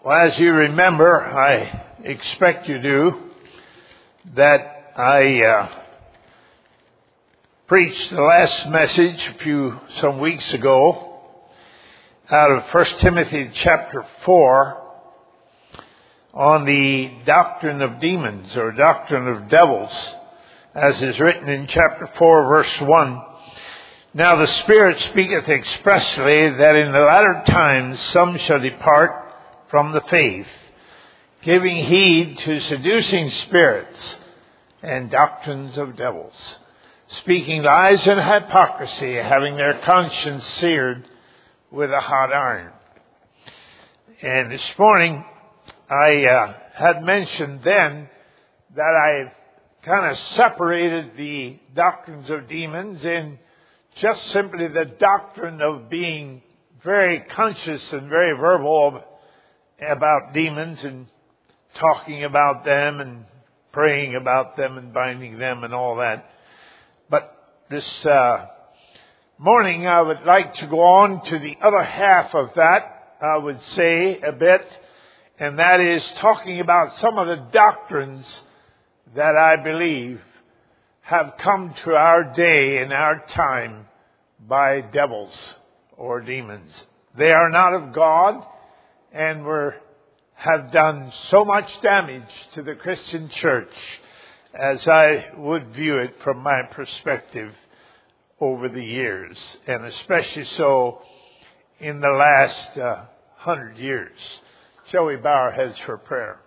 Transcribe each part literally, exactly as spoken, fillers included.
Well, as you remember, I expect you do, that I uh, preached the last message a few, some weeks ago out of First Timothy chapter four on the doctrine of demons or doctrine of devils, as is written in chapter four, verse one. Now the Spirit speaketh expressly that in the latter times some shall depart from the faith, giving heed to seducing spirits and doctrines of devils, speaking lies and hypocrisy, having their conscience seared with a hot iron. And this morning I uh, had mentioned then that I've kind of separated the doctrines of demons in just simply the doctrine of being very conscious and very verbal about demons and talking about them and praying about them and binding them and all that. But this uh, morning I would like to go on to the other half of that, I would say a bit, and that is talking about some of the doctrines that I believe have come to our day and our time by devils or demons. They are not of God, and were, have done so much damage to the Christian church as I would view it from my perspective over the years, and especially so in the last uh, hundred years. Shall we bow our heads for prayer?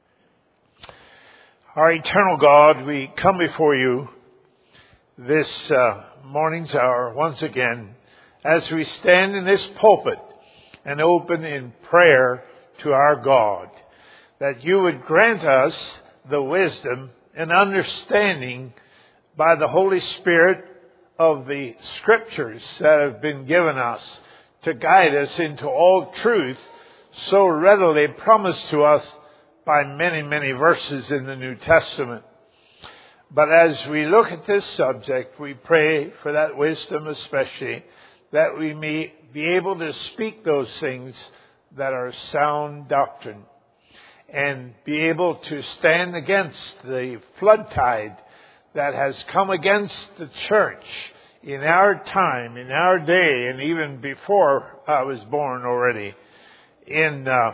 Our eternal God, we come before you this uh, morning's hour once again as we stand in this pulpit and open in prayer to our God, that you would grant us the wisdom and understanding by the Holy Spirit of the Scriptures that have been given us to guide us into all truth so readily promised to us by many, many verses in the New Testament. But as we look at this subject, we pray for that wisdom especially, that we may be able to speak those things that are sound doctrine and be able to stand against the flood tide that has come against the church in our time, in our day, and even before I was born already, in uh,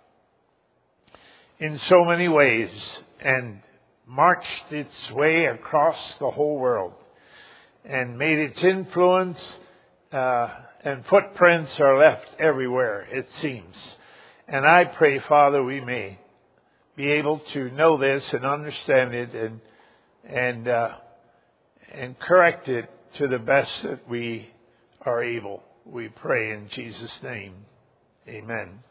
in so many ways, and marched its way across the whole world and made its influence uh, and footprints are left everywhere, it seems. And I pray, Father, we may be able to know this and understand it and and uh, and correct it to the best that we are able. We pray in Jesus' name. Amen.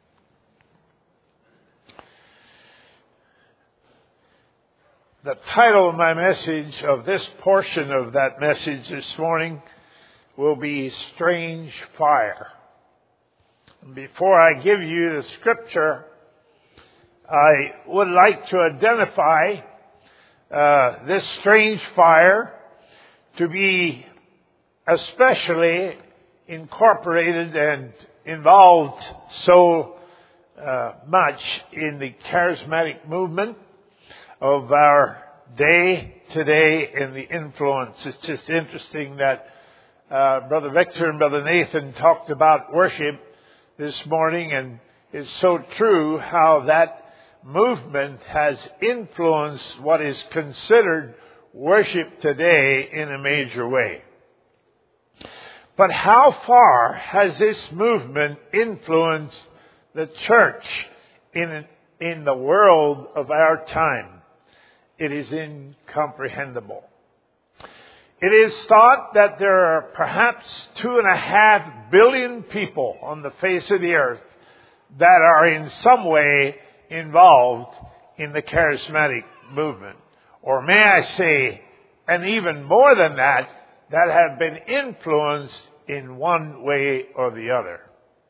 The title of my message, of this portion of that message this morning, will be Strange Fire. And before I give you the scripture, I would like to identify uh, this strange fire to be especially incorporated and involved so uh, much in the charismatic movement of our day today and the influence. It's just interesting that uh, Brother Victor and Brother Nathan talked about worship this morning, and it's so true how that movement has influenced what is considered worship today in a major way. But how far has this movement influenced the church in in the world of our time? It is incomprehensible. It is thought that there are perhaps two and a half billion people on the face of the earth that are in some way involved in the charismatic movement. Or may I say, and even more than that, that have been influenced in one way or the other.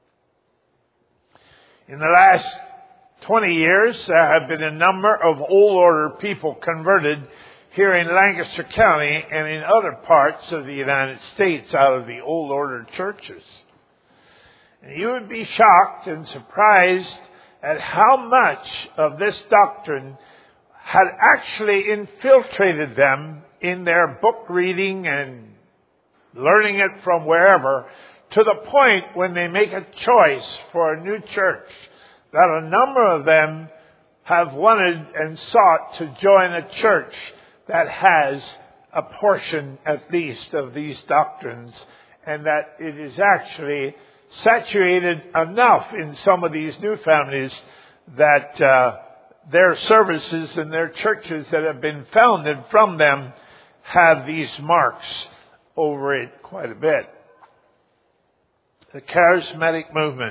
In the last twenty years, there have been a number of old order people converted here in Lancaster County and in other parts of the United States out of the old order churches. And you would be shocked and surprised at how much of this doctrine had actually infiltrated them in their book reading and learning it from wherever, to the point when they make a choice for a new church, that a number of them have wanted and sought to join a church that has a portion at least of these doctrines, and that it is actually saturated enough in some of these new families that uh, their services and their churches that have been founded from them have these marks over it quite a bit. The charismatic movement.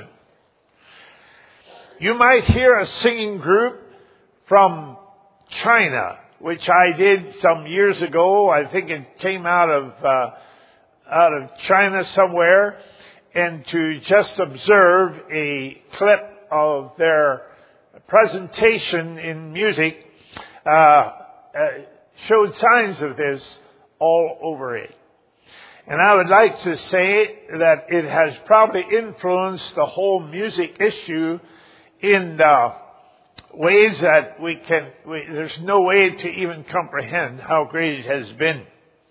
You might hear a singing group from China, which I did some years ago. I think it came out of uh, out of China somewhere, and to just observe a clip of their presentation in music uh, uh, showed signs of this all over it. And I would like to say that it has probably influenced the whole music issue in uh, ways that we can, we, there's no way to even comprehend how great it has been.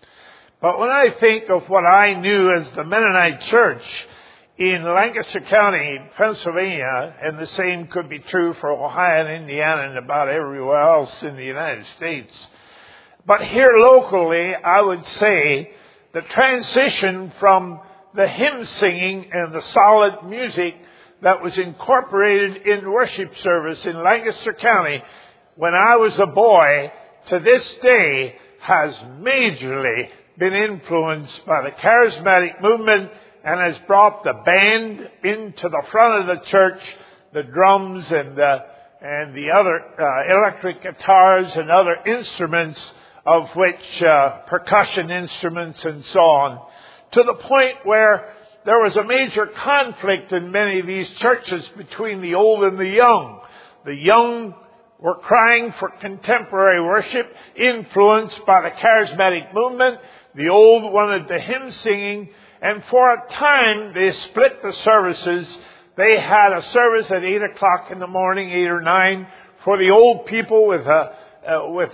But when I think of what I knew as the Mennonite Church in Lancaster County, Pennsylvania, and the same could be true for Ohio and Indiana and about everywhere else in the United States. But here locally, I would say the transition from the hymn singing and the solid music that was incorporated in worship service in Lancaster County when I was a boy to this day has majorly been influenced by the charismatic movement, and has brought the band into the front of the church, the drums and the, and the other uh, electric guitars and other instruments, of which uh, percussion instruments and so on, to the point where there was a major conflict in many of these churches between the old and the young. The young were crying for contemporary worship, influenced by the charismatic movement. The old wanted the hymn singing. And for a time, they split the services. They had a service at eight o'clock in the morning, eight or nine, for the old people with a, uh, with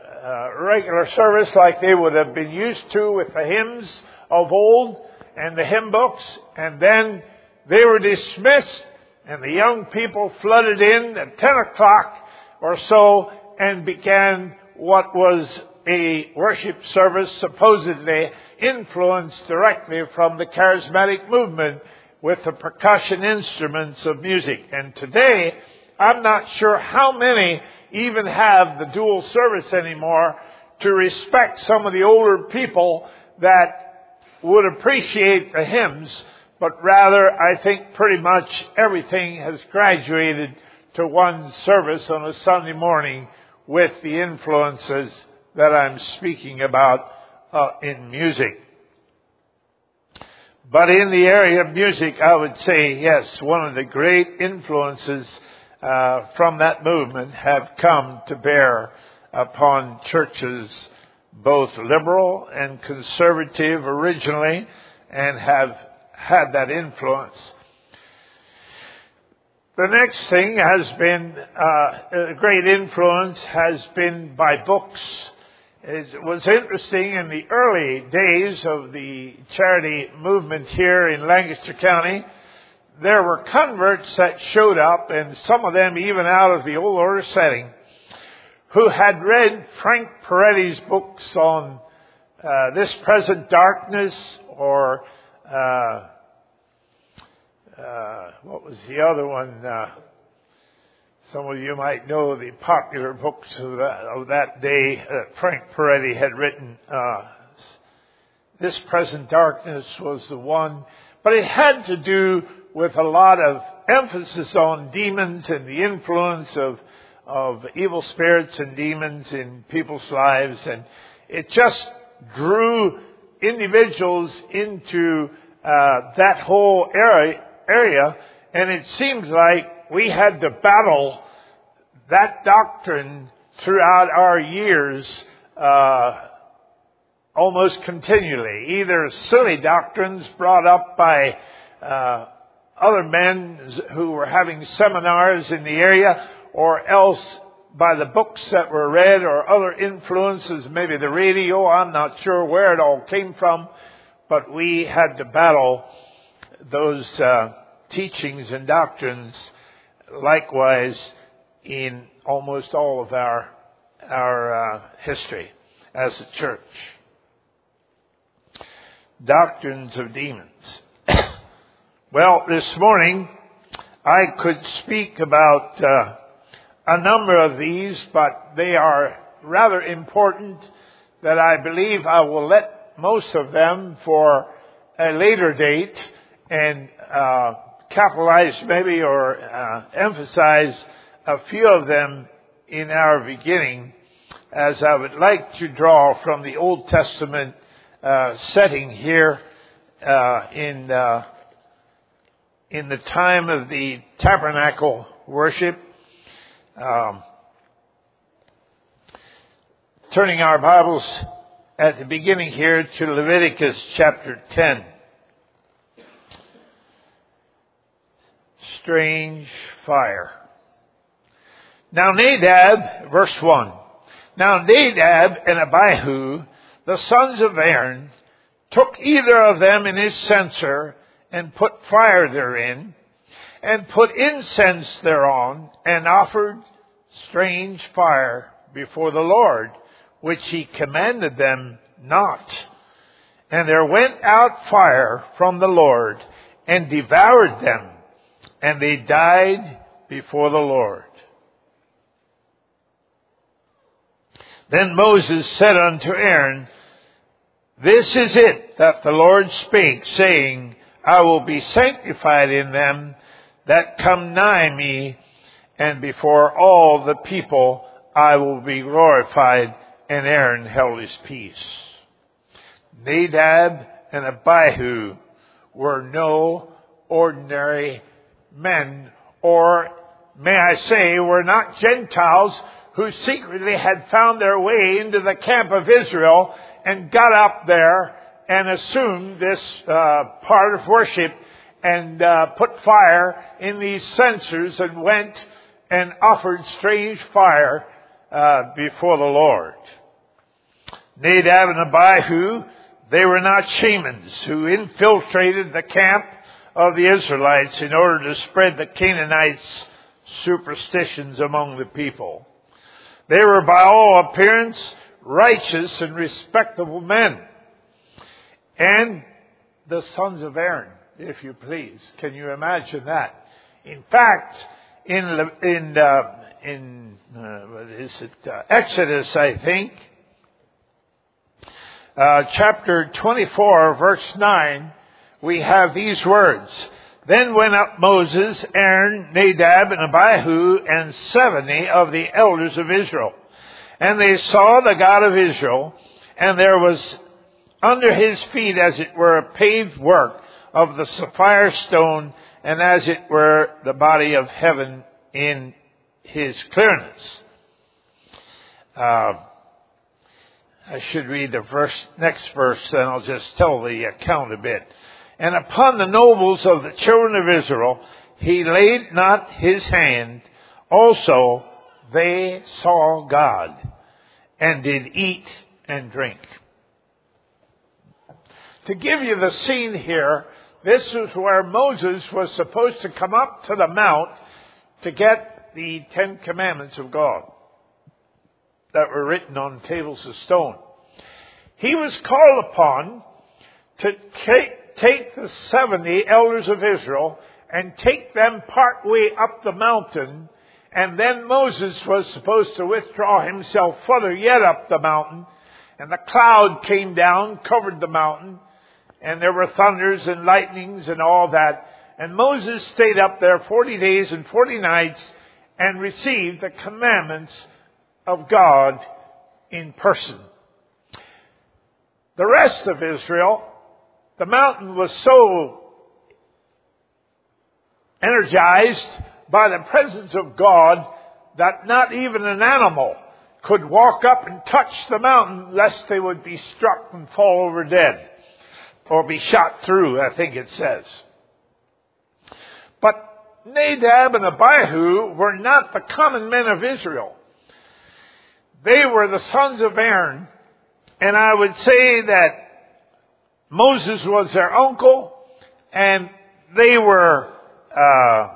a, a regular service like they would have been used to with the hymns of old and the hymn books. And then they were dismissed, and the young people flooded in at ten o'clock or so and began what was a worship service supposedly influenced directly from the charismatic movement with the percussion instruments of music. And today, I'm not sure how many even have the dual service anymore to respect some of the older people that would appreciate the hymns, but rather I think pretty much everything has graduated to one service on a Sunday morning with the influences that I'm speaking about uh, in music. But in the area of music, I would say, yes, one of the great influences uh, from that movement have come to bear upon churches, both liberal and conservative originally, and have had that influence. The next thing has been, uh, a great influence has been by books. It was interesting in the early days of the charity movement here in Lancaster County, there were converts that showed up, and some of them even out of the old order setting, who had read Frank Peretti's books on uh, This Present Darkness, or uh, uh, what was the other one? Uh, Some of you might know the popular books of that, of that day that Frank Peretti had written. Uh, This Present Darkness was the one. But it had to do with a lot of emphasis on demons and the influence of, of evil spirits and demons in people's lives. And it just drew individuals into uh, that whole area, area. And it seems like we had to battle that doctrine throughout our years uh, almost continually. Either silly doctrines brought up by uh, other men who were having seminars in the area, or else by the books that were read or other influences, maybe the radio. I'm not sure where it all came from, but we had to battle those uh, teachings and doctrines likewise in almost all of our our uh, history as a church. Doctrines of demons. Well, this morning I could speak about uh, a number of these, but they are rather important that I believe I will let most of them for a later date and uh, capitalize maybe or uh, emphasize a few of them in our beginning, as I would like to draw from the Old Testament uh, setting here uh, in uh, in the time of the tabernacle worship. Um, turning our Bibles at the beginning here to Leviticus chapter ten. Strange fire. Now Nadab, verse one. Now Nadab and Abihu, the sons of Aaron, took either of them in his censer and put fire therein, and put incense thereon, and offered strange fire before the Lord, which he commanded them not. And there went out fire from the Lord, and devoured them, and they died before the Lord. Then Moses said unto Aaron, This is it that the Lord spake, saying, I will be sanctified in them that come nigh me, and before all the people I will be glorified. And Aaron held his peace. Nadab and Abihu were no ordinary men, or may I say, were not Gentiles who secretly had found their way into the camp of Israel and got up there and assumed this uh, part of worship and uh, put fire in these censers and went and offered strange fire uh, before the Lord. Nadab and Abihu, they were not shamans who infiltrated the camp of the Israelites in order to spread the Canaanites' superstitions among the people. They were by all appearance righteous and respectable men. And the sons of Aaron, if you please. Can you imagine that? In fact, in in uh, in uh, what is it? Uh, Exodus, I think, uh, chapter twenty-four, verse nine, we have these words. Then went up Moses, Aaron, Nadab, and Abihu, and seventy of the elders of Israel. And they saw the God of Israel, and there was under his feet, as it were, a paved work of the sapphire stone, and as it were, the body of heaven in his clearness. Uh, I should read the verse, next verse, then I'll just tell the account a bit. And upon the nobles of the children of Israel, he laid not his hand. Also, they saw God, and did eat and drink. To give you the scene here, this is where Moses was supposed to come up to the mount to get the Ten Commandments of God that were written on tables of stone. He was called upon to take, take the seventy elders of Israel and take them part way up the mountain, and then Moses was supposed to withdraw himself further yet up the mountain, and the cloud came down, covered the mountain, and there were thunders and lightnings and all that. And Moses stayed up there forty days and forty nights and received the commandments of God in person. The rest of Israel, the mountain was so energized by the presence of God that not even an animal could walk up and touch the mountain lest they would be struck and fall over dead. Or be shot through, I think it says. But Nadab and Abihu were not the common men of Israel. They were the sons of Aaron, and I would say that Moses was their uncle, and they were, uh,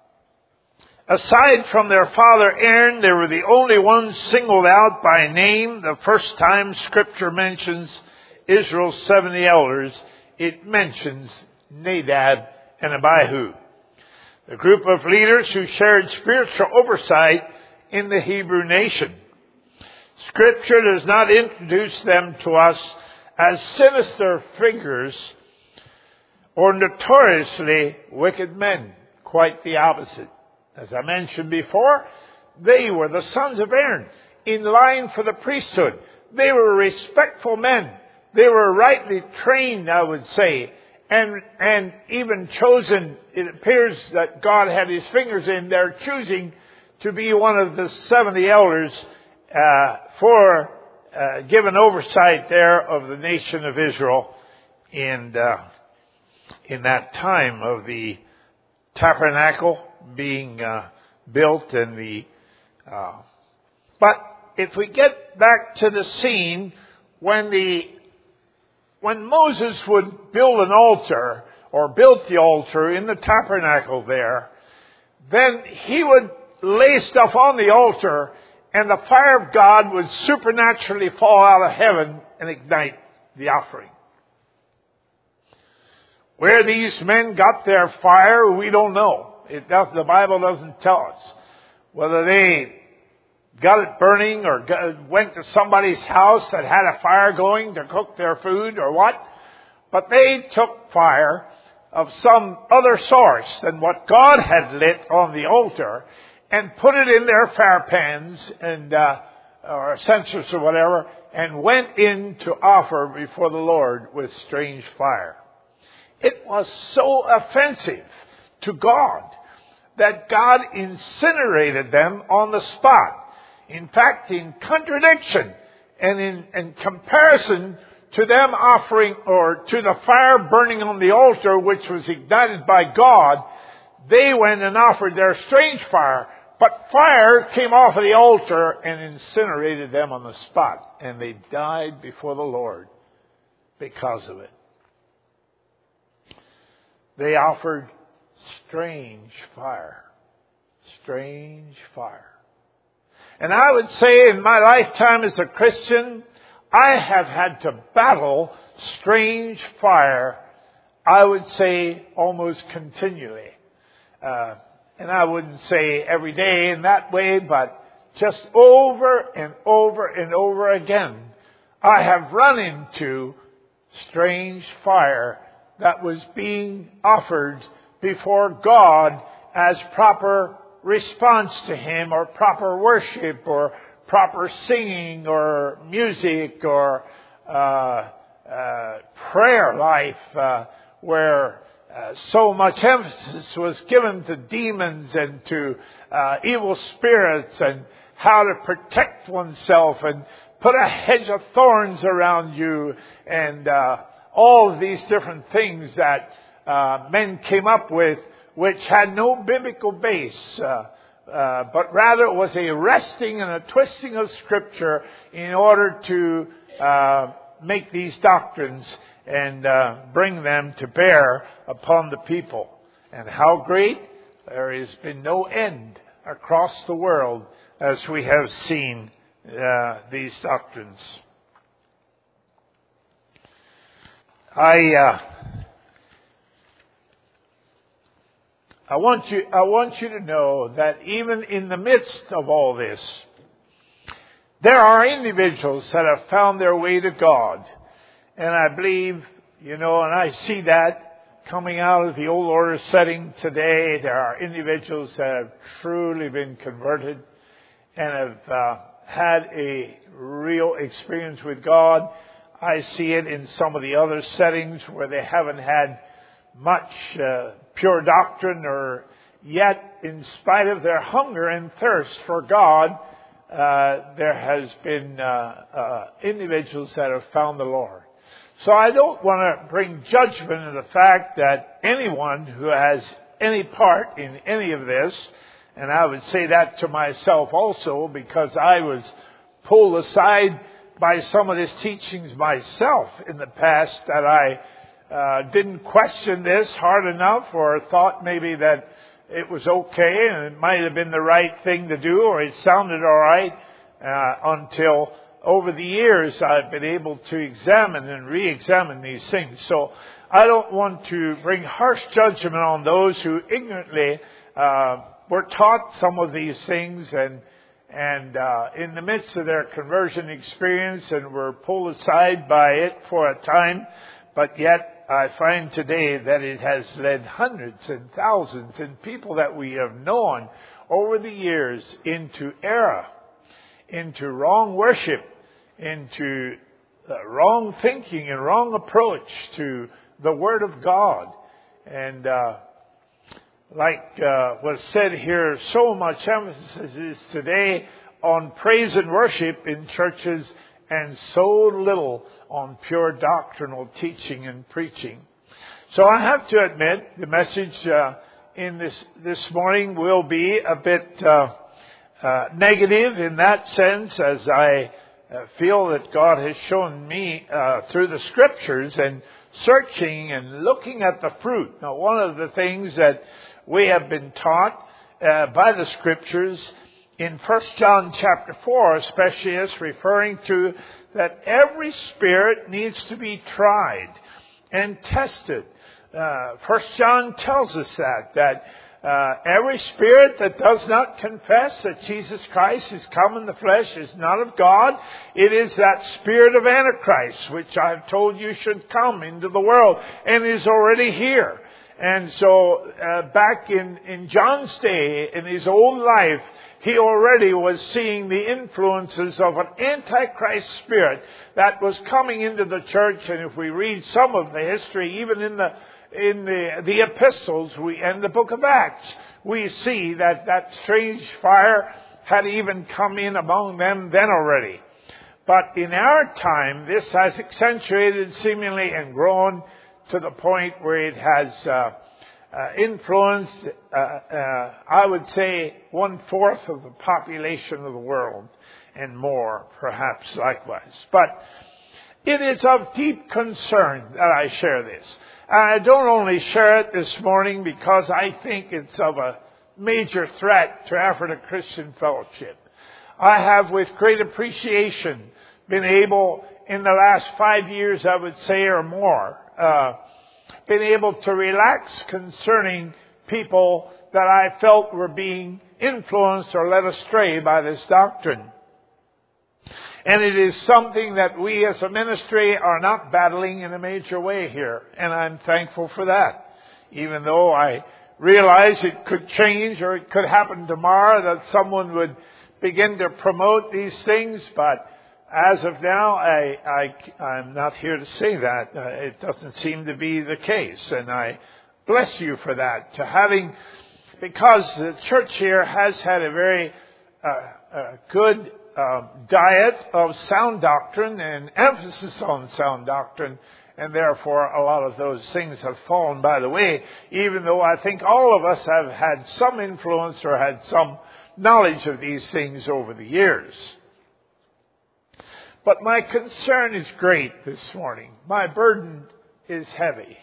aside from their father Aaron, they were the only ones singled out by name. The first time Scripture mentions Israel's seventy elders, it mentions Nadab and Abihu, the group of leaders who shared spiritual oversight in the Hebrew nation. Scripture does not introduce them to us as sinister figures or notoriously wicked men. Quite the opposite. As I mentioned before, they were the sons of Aaron, in line for the priesthood. They were respectful men. They were rightly trained, I would say, and and even chosen. It appears that God had his fingers in their choosing to be one of the seventy elders uh, for uh, given oversight there of the nation of Israel in uh, in that time of the tabernacle being uh, built and the. Uh, but if we get back to the scene when the when Moses would build an altar or built the altar in the tabernacle there, then he would lay stuff on the altar, and the fire of God would supernaturally fall out of heaven and ignite the offering. Where these men got their fire, we don't know. It does, the Bible doesn't tell us whether they got it burning or got, went to somebody's house that had a fire going to cook their food or what. But they took fire of some other source than what God had lit on the altar and put it in their fire pans and uh, or censers or whatever, and went in to offer before the Lord with strange fire. It was so offensive to God that God incinerated them on the spot. In fact, in contradiction and in, in comparison to them offering, or to the fire burning on the altar, which was ignited by God, they went and offered their strange fire. But fire came off of the altar and incinerated them on the spot. And they died before the Lord because of it. They offered strange fire. Strange fire. And I would say in my lifetime as a Christian, I have had to battle strange fire, I would say almost continually. Uh, and I wouldn't say every day in that way, but just over and over and over again, I have run into strange fire that was being offered before God as proper response to Him, or proper worship, or proper singing, or music, or uh, uh, prayer life, uh, where uh, so much emphasis was given to demons and to uh, evil spirits and how to protect oneself and put a hedge of thorns around you, and uh, all of these different things that uh, men came up with, which had no biblical base, uh, uh, but rather it was a wresting and a twisting of Scripture in order to uh, make these doctrines and uh, bring them to bear upon the people. And how great? There has been no end across the world as we have seen uh, these doctrines. I... Uh, I want you, I want you to know that even in the midst of all this, there are individuals that have found their way to God. And I believe, you know, and I see that coming out of the old order setting today. There are individuals that have truly been converted and have uh, had a real experience with God. I see it in some of the other settings where they haven't had much uh, pure doctrine, or yet, in spite of their hunger and thirst for God, uh, there has been uh, uh, individuals that have found the Lord. So I don't want to bring judgment on the fact that anyone who has any part in any of this. And I would say that to myself also, because I was pulled aside by some of these teachings myself in the past, that I uh, didn't question this hard enough, or thought maybe that it was okay and it might have been the right thing to do, or it sounded all right, uh, until over the years I've been able to examine and re-examine these things. So I don't want to bring harsh judgment on those who ignorantly uh, were taught some of these things, and and uh, in the midst of their conversion experience, and were pulled aside by it for a time, but yet I find today that it has led hundreds and thousands and people that we have known over the years into error, into wrong worship, into uh, wrong thinking and wrong approach to the Word of God. And uh, like uh, was said here, so much emphasis is today on praise and worship in churches, and so little on pure doctrinal teaching and preaching. So I have to admit, the message uh, in this this morning will be a bit uh, uh, negative in that sense, as I uh, feel that God has shown me uh, through the Scriptures and searching and looking at the fruit. Now, one of the things that we have been taught uh, by the Scriptures in First John chapter four, especially, is referring to that every spirit needs to be tried and tested. Uh, First John tells us that, that uh, every spirit that does not confess that Jesus Christ is come in the flesh is not of God. It is that spirit of Antichrist, which I've told you should come into the world and is already here. And so uh, back in, in John's day, in his old life, he already was seeing the influences of an Antichrist spirit that was coming into the church. And if we read some of the history, even in the in the, the epistles we, and the book of Acts, we see that that strange fire had even come in among them then already. But in our time, this has accentuated seemingly and grown to the point where it has uh, uh, influenced, uh, uh, I would say, one-fourth of the population of the world, and more, perhaps likewise. But it is of deep concern that I share this. I don't only share it this morning because I think it's of a major threat to African Christian fellowship. I have, with great appreciation, been able, in the last five years, I would say, or more, uh, been able to relax concerning people that I felt were being influenced or led astray by this doctrine. And it is something that we as a ministry are not battling in a major way here. And I'm thankful for that. Even though I realize it could change, or it could happen tomorrow that someone would begin to promote these things. But as of now, I, I, I'm not here to say that. Uh, it doesn't seem to be the case. And I bless you for that. To having, because the church here has had a very uh, uh, good Uh, diet of sound doctrine and emphasis on sound doctrine, and therefore a lot of those things have fallen by the way, even though I think all of us have had some influence or had some knowledge of these things over the years. But my concern is great this morning. My burden is heavy.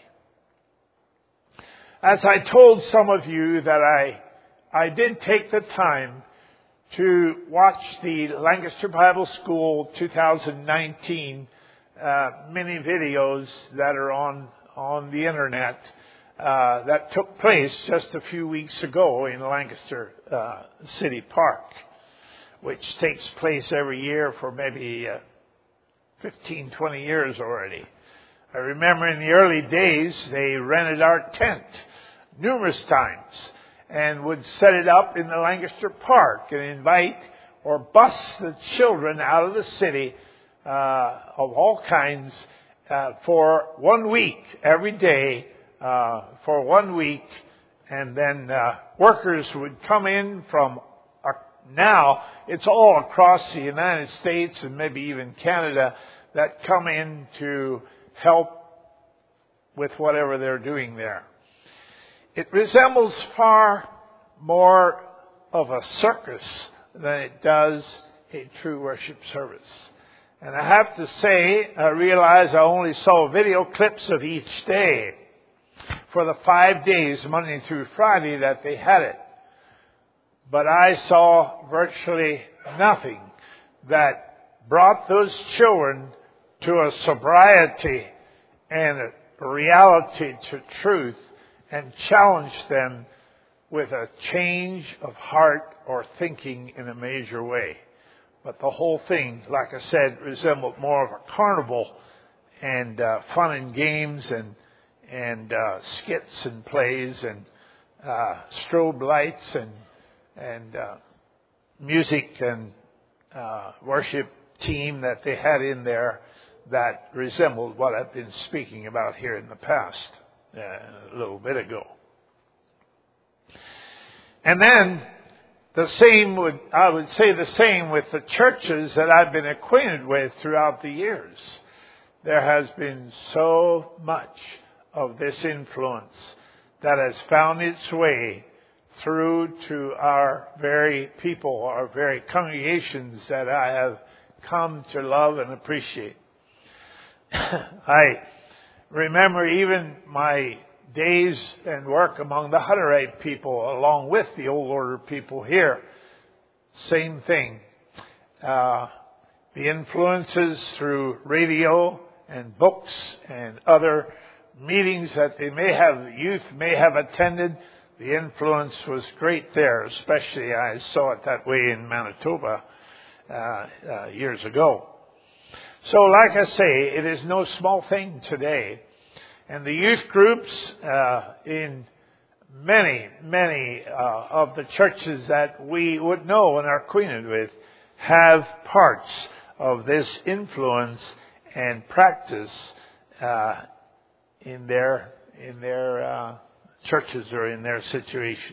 As I told some of you that I, I did take the time to watch the Lancaster Bible School two thousand nineteen uh, mini videos that are on on the internet uh, that took place just a few weeks ago in Lancaster uh, City Park, which takes place every year for maybe uh, fifteen, twenty years already. I remember in the early days they rented our tent numerous times and would set it up in the Lancaster Park and invite or bus the children out of the city uh, of all kinds uh, for one week, every day uh, for one week. And then uh, workers would come in from, uh, now it's all across the United States and maybe even Canada, that come in to help with whatever they're doing there. It resembles far more of a circus than it does a true worship service. And I have to say, I realize I only saw video clips of each day for the five days, Monday through Friday, that they had it. But I saw virtually nothing that brought those children to a sobriety and a reality to truth and challenged them with a change of heart or thinking in a major way. But the whole thing, like I said, resembled more of a carnival and uh, fun and games and and uh, skits and plays and uh, strobe lights and and uh, music and uh, worship team that they had in there that resembled what I've been speaking about here in the past uh, a little bit ago. And then the same would, I would say the same with the churches that I've been acquainted with throughout the years. There has been so much of this influence that has found its way through to our very people, our very congregations that I have come to love and appreciate. I remember even my days and work among the Hutterite people along with the Old Order people here. Same thing. Uh, the influences through radio and books and other meetings that they may have, youth may have attended, the influence was great there, especially I saw it that way in Manitoba uh, uh, years ago. So like I say, it is no small thing today. And the youth groups uh, in many, many uh, of the churches that we would know and are acquainted with have parts of this influence and practice uh, in their in their uh, churches or in their situation.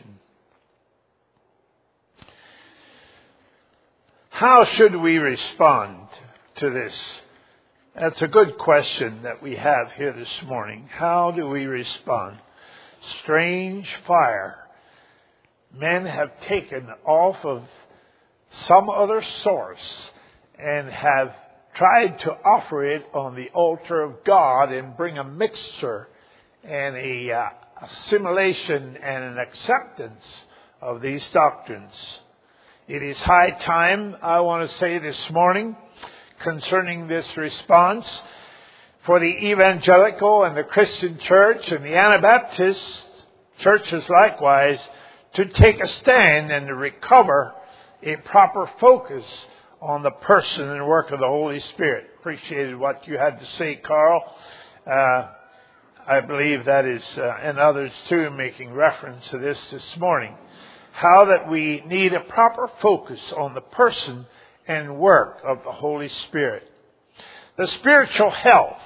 How should we respond to this? That's a good question that we have here this morning. How do we respond? Strange fire. Men have taken off of some other source and have tried to offer it on the altar of God and bring a mixture and a uh, assimilation and an acceptance of these doctrines. It is high time, I want to say this morning, concerning this response, for the evangelical and the Christian church and the Anabaptist churches likewise to take a stand and to recover a proper focus on the person and work of the Holy Spirit. Appreciated what you had to say, Carl. Uh, I believe that is, uh, and others too, making reference to this this morning. How that we need a proper focus on the person and work of the Holy Spirit. The spiritual health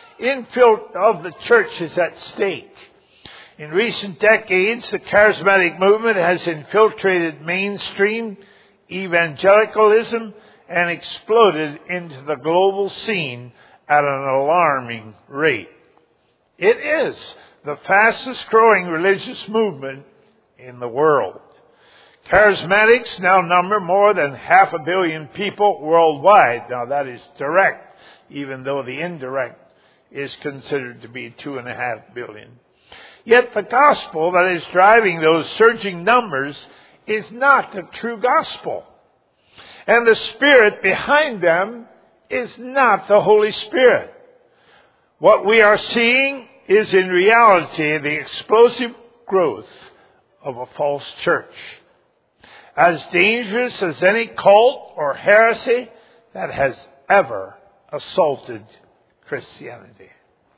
of the church is at stake. In recent decades, the charismatic movement has infiltrated mainstream evangelicalism and exploded into the global scene at an alarming rate. It is the fastest growing religious movement in the world. Charismatics now number more than half a billion people worldwide. Now that is direct, even though the indirect is considered to be two and a half billion. Yet the gospel that is driving those surging numbers is not the true gospel. And the spirit behind them is not the Holy Spirit. What we are seeing is in reality the explosive growth of a false church. As dangerous as any cult or heresy that has ever assaulted Christianity.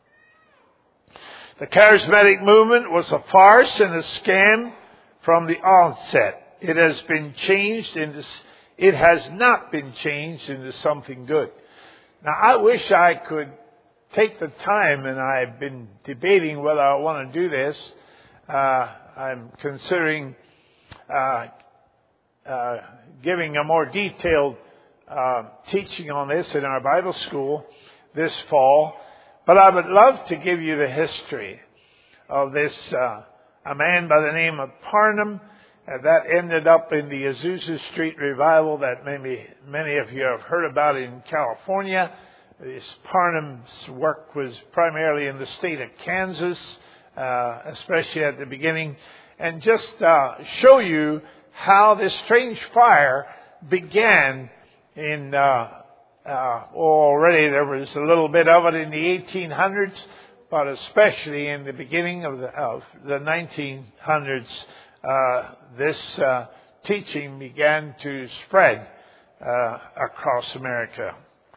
The charismatic movement was a farce and a scam from the onset. It has been changed into, it has not been changed into something good. Now, I wish I could take the time, and I've been debating whether I want to do this. Uh, I'm considering uh, uh, giving a more detailed uh, teaching on this in our Bible school this fall. But I would love to give you the history of this uh, a man by the name of Parham. Uh, that ended up in the Azusa Street revival that maybe many of you have heard about in California. This Parham's work was primarily in the state of Kansas, uh, especially at the beginning. And just uh, show you how this strange fire began in, uh, uh, already there was a little bit of it in the eighteen hundreds, but especially in the beginning of the, of the nineteen hundreds, uh, this uh, teaching began to spread uh, across America.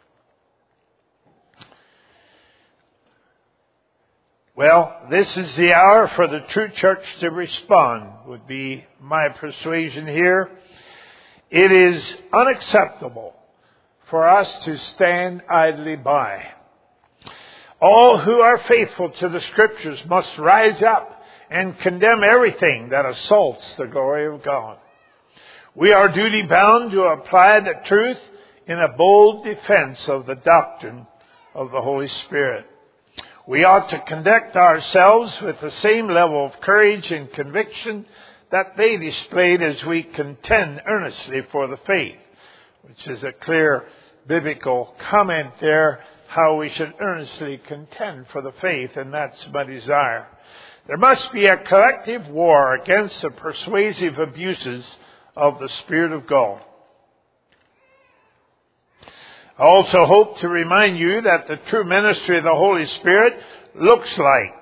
Well, this is the hour for the true church to respond, would be my persuasion here. It is unacceptable for us to stand idly by. All who are faithful to the Scriptures must rise up and condemn everything that assaults the glory of God. We are duty bound to apply the truth in a bold defense of the doctrine of the Holy Spirit. We ought to conduct ourselves with the same level of courage and conviction that they displayed as we contend earnestly for the faith, which is a clear biblical comment there, how we should earnestly contend for the faith, and that's my desire. There must be a collective war against the persuasive abuses of the Spirit of God. I also hope to remind you that the true ministry of the Holy Spirit looks like.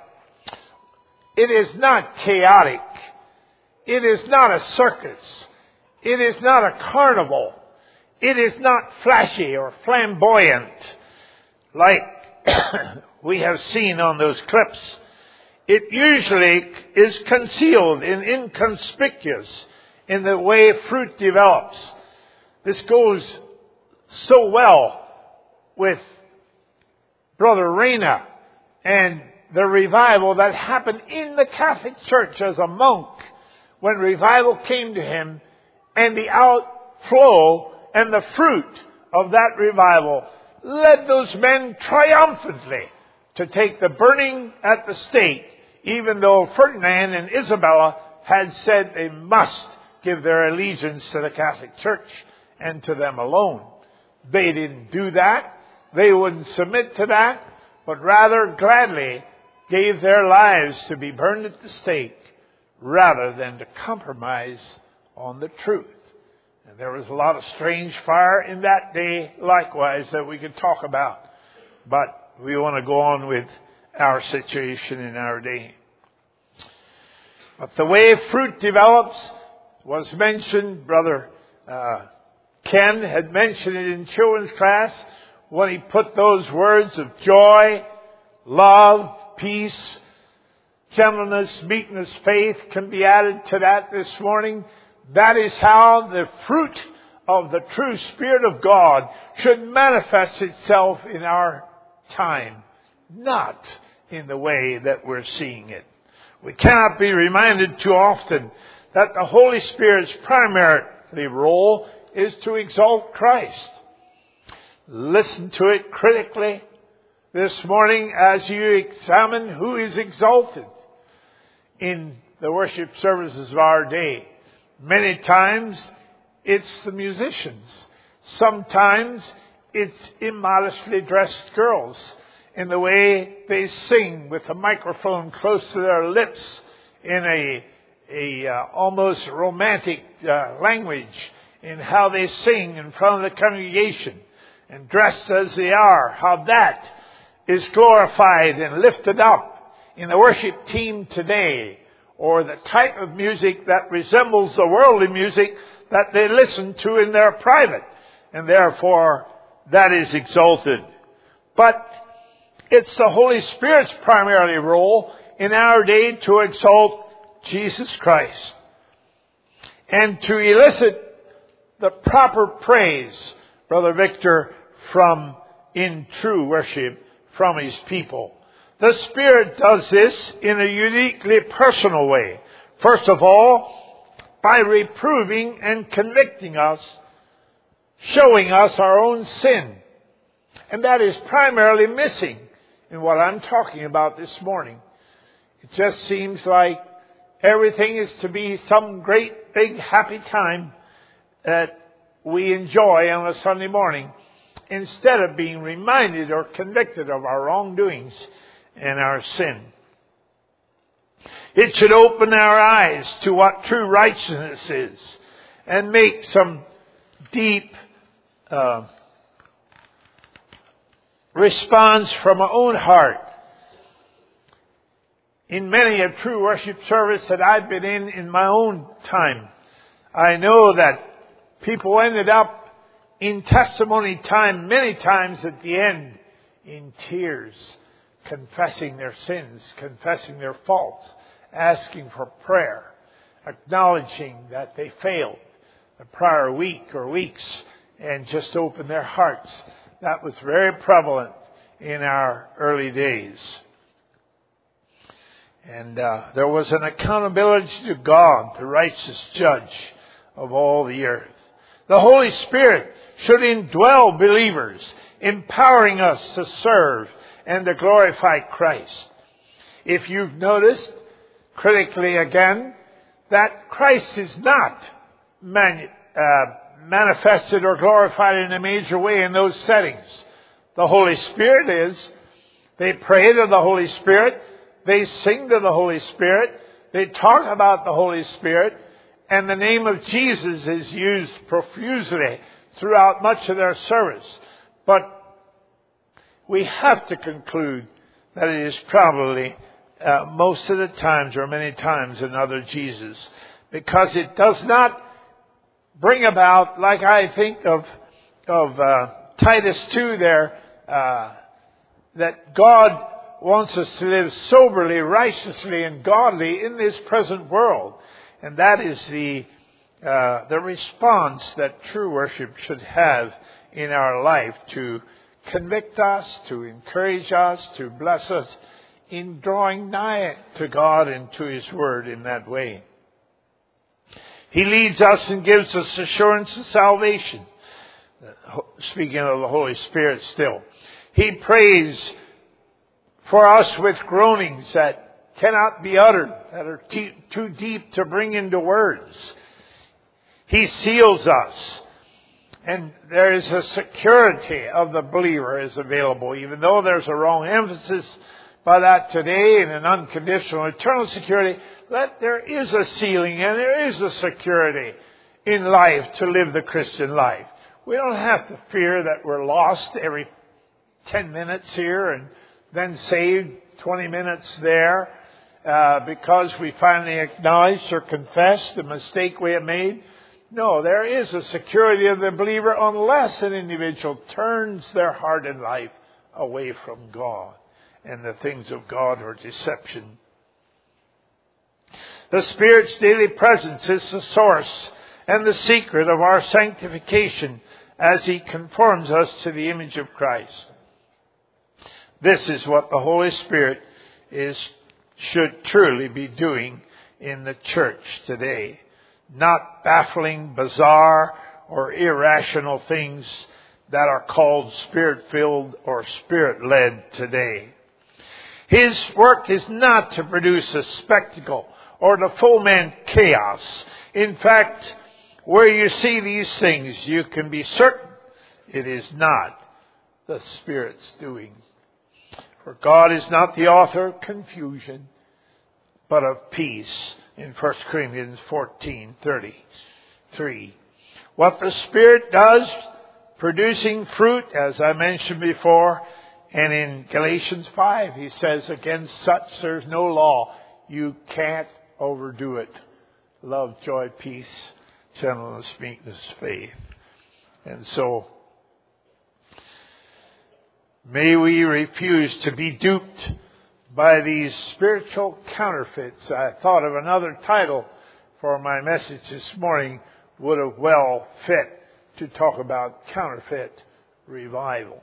It is not chaotic. It is not a circus. It is not a carnival. It is not flashy or flamboyant like we have seen on those clips. It usually is concealed and inconspicuous in the way fruit develops. This goes so well with Brother Reyna and the revival that happened in the Catholic Church as a monk when revival came to him, and the outflow and the fruit of that revival led those men triumphantly to take the burning at the stake, even though Ferdinand and Isabella had said they must give their allegiance to the Catholic Church and to them alone. They didn't do that. They wouldn't submit to that, but rather gladly gave their lives to be burned at the stake rather than to compromise on the truth. And there was a lot of strange fire in that day likewise that we could talk about. But we want to go on with our situation in our day. But the way fruit develops was mentioned. Brother uh, Ken had mentioned it in children's class when he put those words of joy, love, peace, gentleness, meekness, faith can be added to that this morning. That is how the fruit of the true Spirit of God should manifest itself in our time, not in the way that we're seeing it. We cannot be reminded too often that the Holy Spirit's primary role is to exalt Christ. Listen to it critically this morning as you examine who is exalted in the worship services of our day. Many times it's the musicians. Sometimes it's immodestly dressed girls in the way they sing with a microphone close to their lips in a, a uh, almost romantic uh, language in how they sing in front of the congregation, and dressed as they are, how that is glorified and lifted up in the worship team today, or the type of music that resembles the worldly music that they listen to in their private, and therefore that is exalted. But it's the Holy Spirit's primarily role in our day to exalt Jesus Christ and to elicit the proper praise, Brother Victor, from in true worship from His people. The Spirit does this in a uniquely personal way. First of all, by reproving and convicting us, showing us our own sin. And that is primarily missing in what I'm talking about this morning. It just seems like everything is to be some great, big, happy time that we enjoy on a Sunday morning, instead of being reminded or convicted of our wrongdoings and our sin. It should open our eyes to what true righteousness is and make some deep uh, response from our own heart. In many a true worship service that I've been in in my own time, I know that people ended up in testimony time many times at the end in tears, confessing their sins, confessing their faults, asking for prayer, acknowledging that they failed the prior week or weeks, and just opened their hearts. That was very prevalent in our early days. And uh, there was an accountability to God, the righteous judge of all the earth. The Holy Spirit should indwell believers, empowering us to serve and to glorify Christ. If you've noticed, critically again, that Christ is not manu- uh, manifested or glorified in a major way in those settings. The Holy Spirit is. They pray to the Holy Spirit. They sing to the Holy Spirit. They talk about the Holy Spirit. And the name of Jesus is used profusely throughout much of their service. But we have to conclude that it is probably uh, most of the times or many times another Jesus. Because it does not bring about, like I think of, of uh, Titus two there, uh, that God wants us to live soberly, righteously, and godly in this present world. And that is the uh, the response that true worship should have in our life, to convict us, to encourage us, to bless us in drawing nigh to God and to His Word in that way. He leads us and gives us assurance of salvation. Speaking of the Holy Spirit still. He prays for us with groanings that cannot be uttered, that are t- too deep to bring into words. He seals us. And there is a security of the believer is available, even though there's a wrong emphasis by that today and an unconditional eternal security. That there is a sealing and there is a security in life to live the Christian life. We don't have to fear that we're lost every ten minutes here and then saved twenty minutes there. Uh, because we finally acknowledged or confessed the mistake we have made. No, there is a security of the believer unless an individual turns their heart and life away from God and the things of God or deception. The Spirit's daily presence is the source and the secret of our sanctification as He conforms us to the image of Christ. This is what the Holy Spirit is should truly be doing in the church today. Not baffling, bizarre, or irrational things that are called Spirit-filled or Spirit-led today. His work is not to produce a spectacle or to foment chaos. In fact, where you see these things, you can be certain it is not the Spirit's doing. For God is not the author of confusion, but of peace, in First Corinthians fourteen thirty-three. What the Spirit does, producing fruit, as I mentioned before, and in Galatians five, he says, against such there's no law. You can't overdo it. Love, joy, peace, gentleness, meekness, faith. And so, may we refuse to be duped by these spiritual counterfeits. I thought of another title for my message this morning would have well fit to talk about counterfeit revival.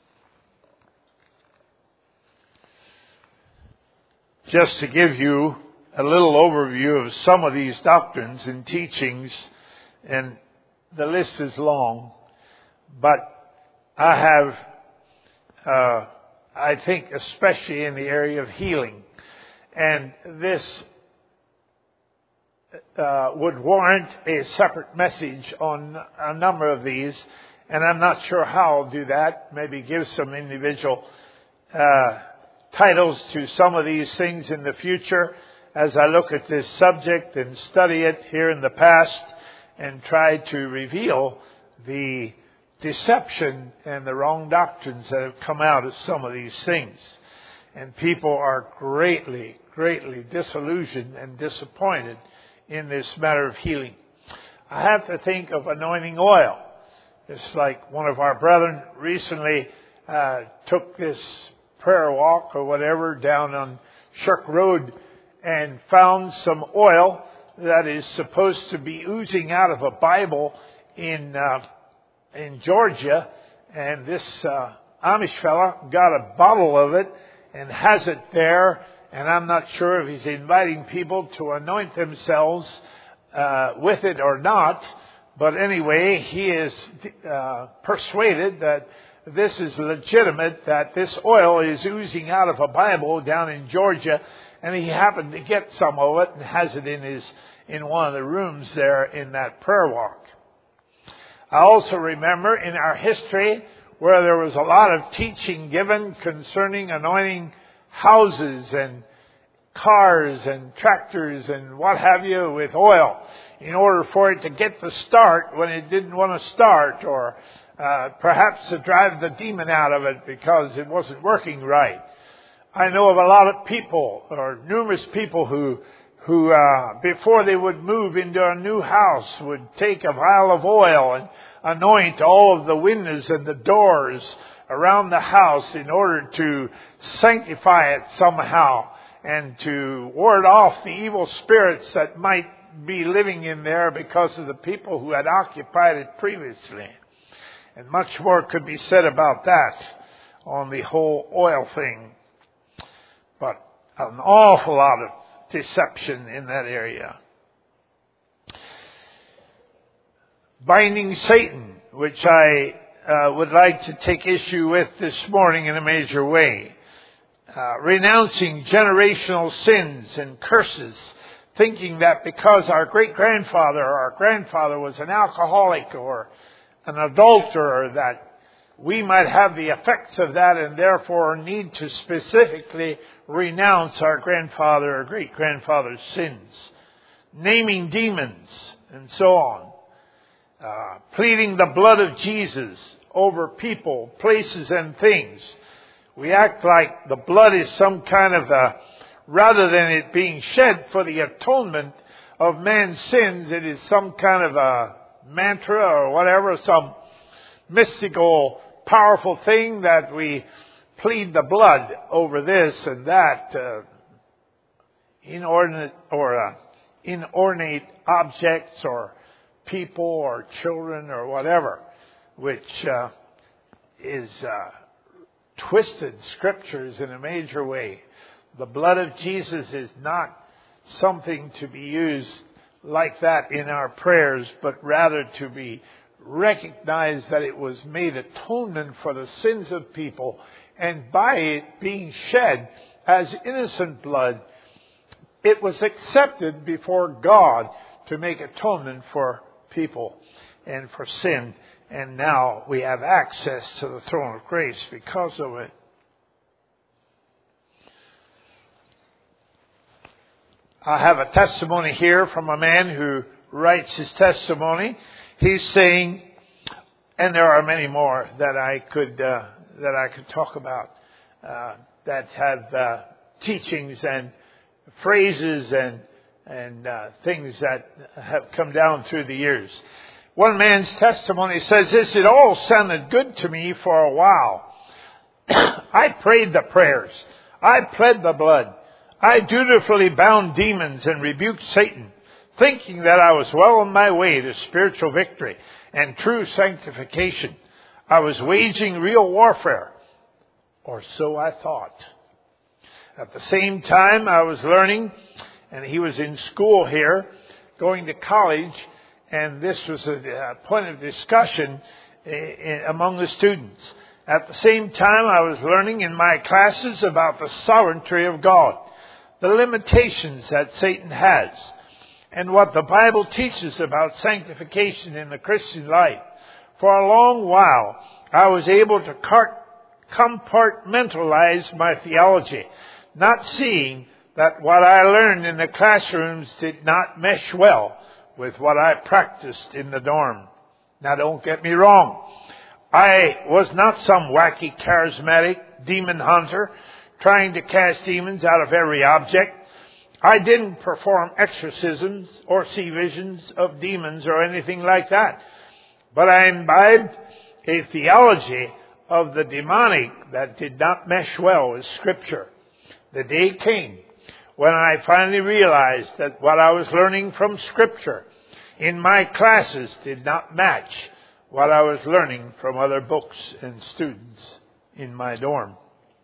Just to give you a little overview of some of these doctrines and teachings, and the list is long, but I have Uh, I think especially in the area of healing. And this uh, would warrant a separate message on a number of these, and I'm not sure how I'll do that. Maybe give some individual uh, titles to some of these things in the future as I look at this subject and study it here in the past and try to reveal the deception and the wrong doctrines that have come out of some of these things. And people are greatly, greatly disillusioned and disappointed in this matter of healing. I have to think of anointing oil. It's like one of our brethren recently uh, took this prayer walk or whatever down on Shirk Road and found some oil that is supposed to be oozing out of a Bible in uh, in Georgia, and this uh, Amish fella got a bottle of it and has it there, and I'm not sure if he's inviting people to anoint themselves uh, with it or not, but anyway, he is uh, persuaded that this is legitimate, that this oil is oozing out of a Bible down in Georgia, and he happened to get some of it and has it in his in one of the rooms there in that prayer walk. I also remember in our history where there was a lot of teaching given concerning anointing houses and cars and tractors and what have you with oil in order for it to get the start when it didn't want to start, or uh, perhaps to drive the demon out of it because it wasn't working right. I know of a lot of people, or numerous people who who, uh, before they would move into a new house, would take a vial of oil and anoint all of the windows and the doors around the house in order to sanctify it somehow and to ward off the evil spirits that might be living in there because of the people who had occupied it previously. And much more could be said about that on the whole oil thing. But an awful lot of deception in that area. Binding Satan, which I uh, would like to take issue with this morning in a major way. Uh, renouncing generational sins and curses, thinking that because our great-grandfather or our grandfather was an alcoholic or an adulterer, that we might have the effects of that and therefore need to specifically renounce our grandfather or great-grandfather's sins. Naming demons and so on. Uh, pleading the blood of Jesus over people, places, and things. We act like the blood is some kind of a, rather than it being shed for the atonement of man's sins, it is some kind of a mantra or whatever, some mystical, powerful thing that we plead the blood over this and that uh, inordinate or uh, inornate objects or people or children or whatever, which uh, is uh, twisted scriptures in a major way. The blood of Jesus is not something to be used like that in our prayers, but rather to be recognized that it was made atonement for the sins of people, and by it being shed as innocent blood, it was accepted before God to make atonement for people and for sin. And now we have access to the throne of grace because of it. I have a testimony here from a man who writes his testimony. He's saying, and there are many more that I could uh, that I could talk about uh, that have uh, teachings and phrases and and uh, things that have come down through the years. One man's testimony says this: it all sounded good to me for a while. I prayed the prayers. I pled the blood. I dutifully bound demons and rebuked Satan, thinking that I was well on my way to spiritual victory and true sanctification. I was waging real warfare, or so I thought. At the same time, I was learning, and he was in school here, going to college, and this was a point of discussion among the students. At the same time, I was learning in my classes about the sovereignty of God, the limitations that Satan has, and what the Bible teaches about sanctification in the Christian life. For a long while, I was able to compartmentalize my theology, not seeing that what I learned in the classrooms did not mesh well with what I practiced in the dorm. Now, don't get me wrong. I was not some wacky, charismatic demon hunter trying to cast demons out of every object. I didn't perform exorcisms or see visions of demons or anything like that. But I imbibed a theology of the demonic that did not mesh well with Scripture. The day came when I finally realized that what I was learning from Scripture in my classes did not match what I was learning from other books and students in my dorm.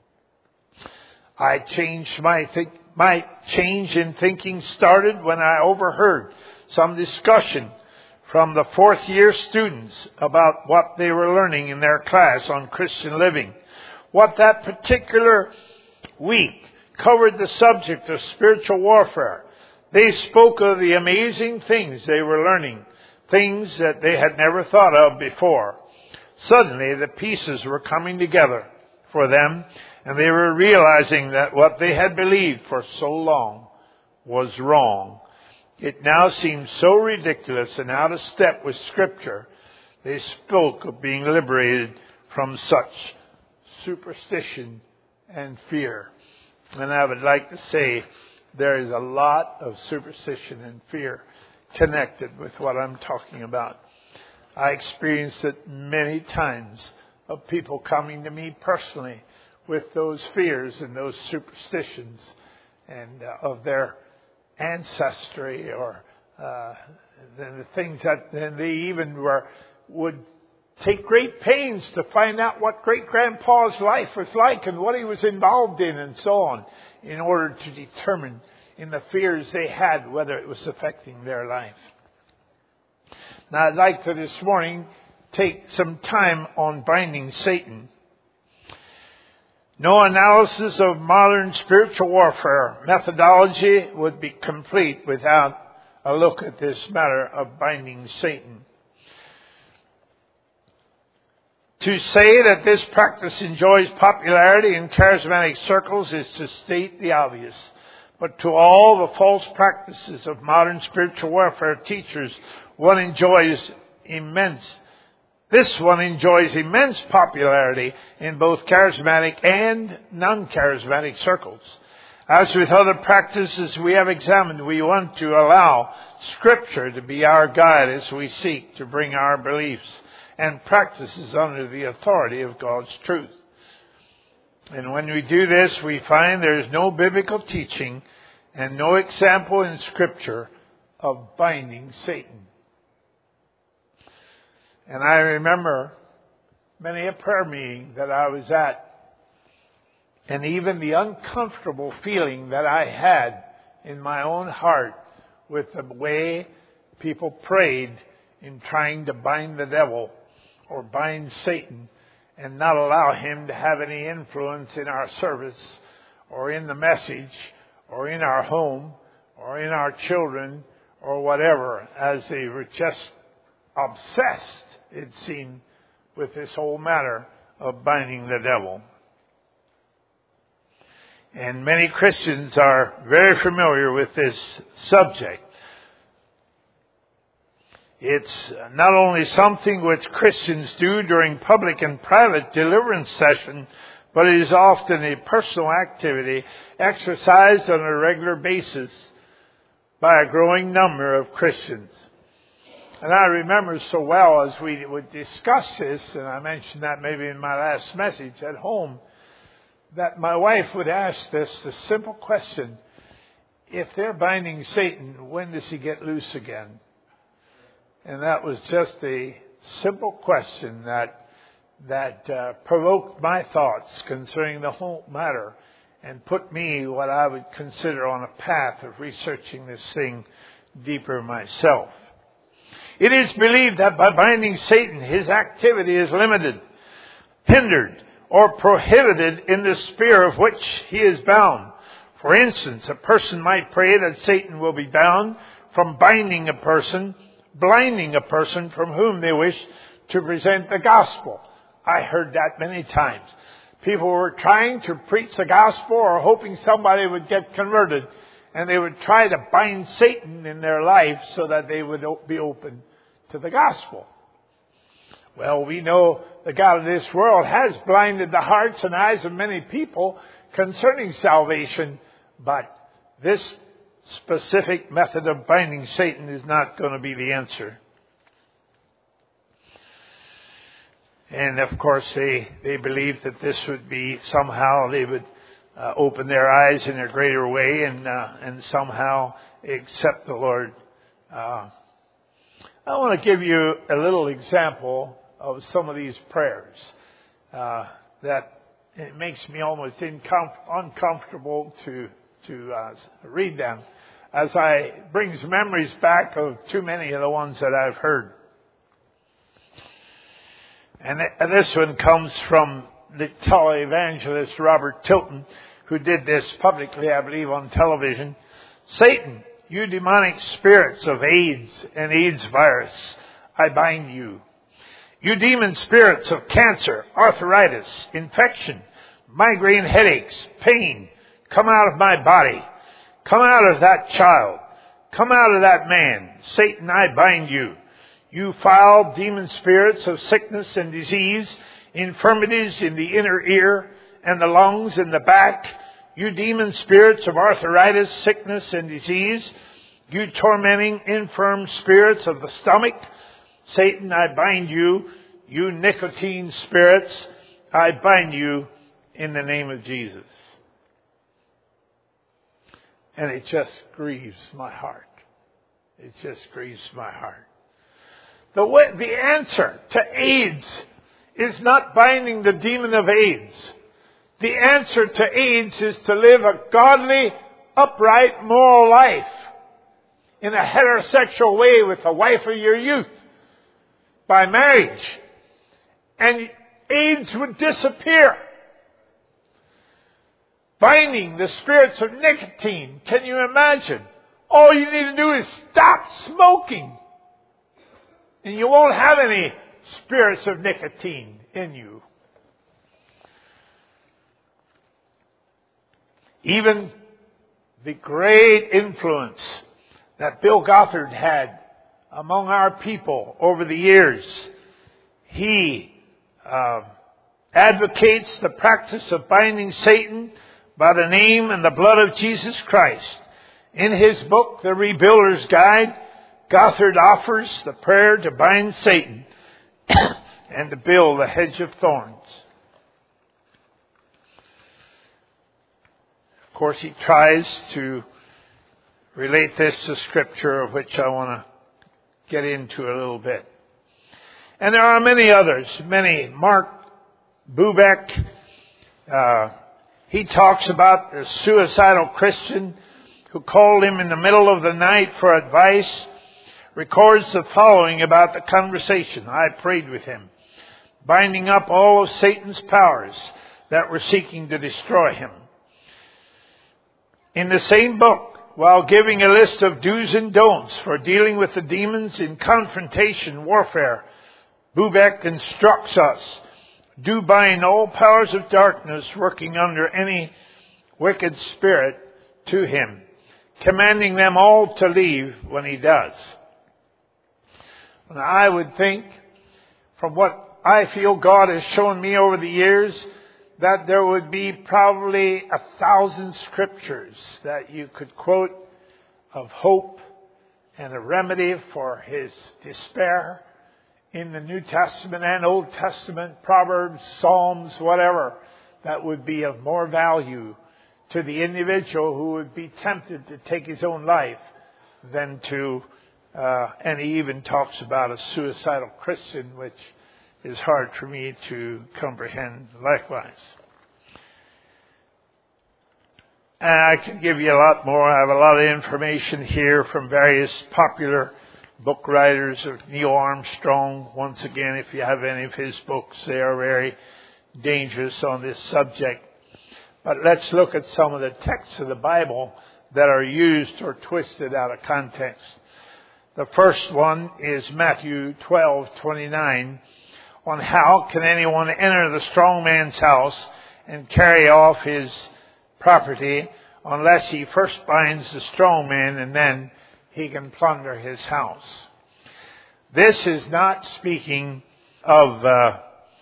I changed my think, my change in thinking started when I overheard some discussion from the fourth year students about what they were learning in their class on Christian living. What that particular week covered the subject of spiritual warfare. They spoke of the amazing things they were learning, things that they had never thought of before. Suddenly, the pieces were coming together for them, and they were realizing that what they had believed for so long was wrong. It now seemed so ridiculous and out of step with Scripture. They spoke of being liberated from such superstition and fear. And I would like to say there is a lot of superstition and fear connected with what I'm talking about. I experienced it many times of people coming to me personally with those fears and those superstitions and uh, of their ancestry or uh, the, the things that and they even were would take great pains to find out what great-grandpa's life was like and what he was involved in and so on in order to determine in the fears they had whether it was affecting their life. Now, I'd like to this morning take some time on binding Satan. No analysis of modern spiritual warfare methodology would be complete without a look at this matter of binding Satan. To say that this practice enjoys popularity in charismatic circles is to state the obvious. But to all the false practices of modern spiritual warfare teachers, one enjoys immense, this one enjoys immense popularity in both charismatic and non-charismatic circles. As with other practices we have examined, we want to allow Scripture to be our guide as we seek to bring our beliefs and practices under the authority of God's truth. And when we do this, we find there is no biblical teaching and no example in Scripture of binding Satan. And I remember many a prayer meeting that I was at, and even the uncomfortable feeling that I had in my own heart with the way people prayed in trying to bind the devil or bind Satan and not allow him to have any influence in our service or in the message or in our home or in our children or whatever, as they were just obsessed, it seemed, with this whole matter of binding the devil. And many Christians are very familiar with this subject. It's not only something which Christians do during public and private deliverance session, but it is often a personal activity exercised on a regular basis by a growing number of Christians. And I remember so well as we would discuss this, and I mentioned that maybe in my last message at home, that my wife would ask this, the simple question, if they're binding Satan, when does he get loose again? And that was just a simple question that that uh, provoked my thoughts concerning the whole matter and put me what I would consider on a path of researching this thing deeper myself. It is believed that by binding Satan, his activity is limited, hindered, or prohibited in the sphere of which he is bound. For instance, a person might pray that Satan will be bound from binding a person, blinding a person from whom they wish to present the gospel. I heard that many times. People were trying to preach the gospel or hoping somebody would get converted, and they would try to bind Satan in their life so that they would be open to the gospel. Well, we know the God of this world has blinded the hearts and eyes of many people concerning salvation, but this specific method of binding Satan is not going to be the answer. And of course, they, they believed that this would be somehow they would uh, open their eyes in a greater way and uh, and somehow accept the Lord. Uh, I want to give you a little example of some of these prayers uh, that it makes me almost incom- uncomfortable to to uh, read them, as I brings memories back of too many of the ones that I've heard. And this one comes from the televangelist Robert Tilton, who did this publicly, I believe, on television. Satan, you demonic spirits of AIDS and AIDS virus, I bind you. You demon spirits of cancer, arthritis, infection, migraine headaches, pain, come out of my body. Come out of that child. Come out of that man. Satan, I bind you. You foul demon spirits of sickness and disease, infirmities in the inner ear and the lungs and the back. You demon spirits of arthritis, sickness, and disease. You tormenting, infirm spirits of the stomach. Satan, I bind you. You nicotine spirits, I bind you in the name of Jesus. And it just grieves my heart. It just grieves my heart. The way, the answer to AIDS is not binding the demon of AIDS. The answer to AIDS is to live a godly, upright, moral life in a heterosexual way with the wife of your youth by marriage. And AIDS would disappear. Binding the spirits of nicotine. Can you imagine? All you need to do is stop smoking. And you won't have any spirits of nicotine in you. Even the great influence that Bill Gothard had among our people over the years, he uh, advocates the practice of binding Satan by the name and the blood of Jesus Christ. In his book, The Rebuilder's Guide, Gothard offers the prayer to bind Satan and to build a hedge of thorns. Of course, he tries to relate this to Scripture, of which I want to get into a little bit. And there are many others, many. Mark Bubeck, uh, he talks about a suicidal Christian who called him in the middle of the night for advice, records the following about the conversation. I prayed with him, binding up all of Satan's powers that were seeking to destroy him. In the same book, while giving a list of do's and don'ts for dealing with the demons in confrontation warfare, Bubeck instructs us, do bind all powers of darkness working under any wicked spirit to him, commanding them all to leave when he does. And I would think, from what I feel God has shown me over the years, that there would be probably a thousand scriptures that you could quote of hope and a remedy for his despair in the New Testament and Old Testament, Proverbs, Psalms, whatever, that would be of more value to the individual who would be tempted to take his own life than to, uh, and he even talks about a suicidal Christian, which is hard for me to comprehend likewise. And I could give you a lot more. I have a lot of information here from various popular book writers of Neil Armstrong. Once again, if you have any of his books, they are very dangerous on this subject. But let's look at some of the texts of the Bible that are used or twisted out of context. The first one is Matthew twelve twenty-nine, on how can anyone enter the strong man's house and carry off his property unless he first binds the strong man, and then he can plunder his house. This is not speaking of, uh,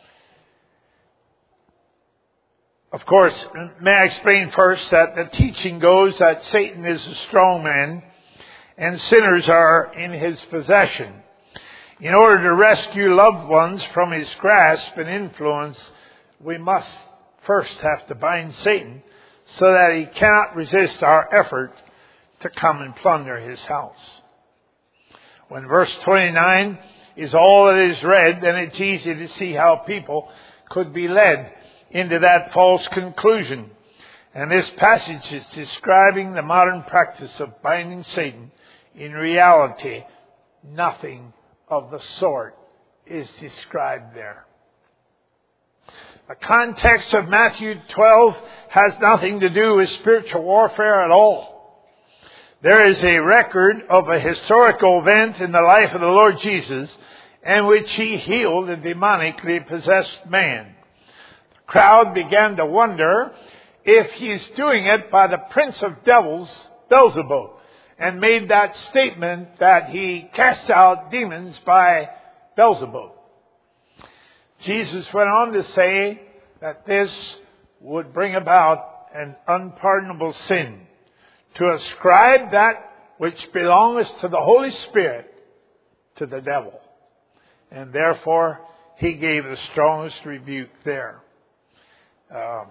of course, may I explain first that the teaching goes that Satan is a strong man and sinners are in his possession. In order to rescue loved ones from his grasp and influence, we must first have to bind Satan so that he cannot resist our effort to come and plunder his house. When verse twenty-nine is all that is read, then it's easy to see how people could be led into that false conclusion. And this passage is describing the modern practice of binding Satan. In reality, nothing of the sort is described there. The context of Matthew twelve has nothing to do with spiritual warfare at all. There is a record of a historical event in the life of the Lord Jesus in which he healed a demonically possessed man. The crowd began to wonder if he's doing it by the prince of devils, Beelzebub, and made that statement that he casts out demons by Beelzebub. Jesus went on to say that this would bring about an unpardonable sin, to ascribe that which belongeth to the Holy Spirit to the devil. And therefore, he gave the strongest rebuke there. Um,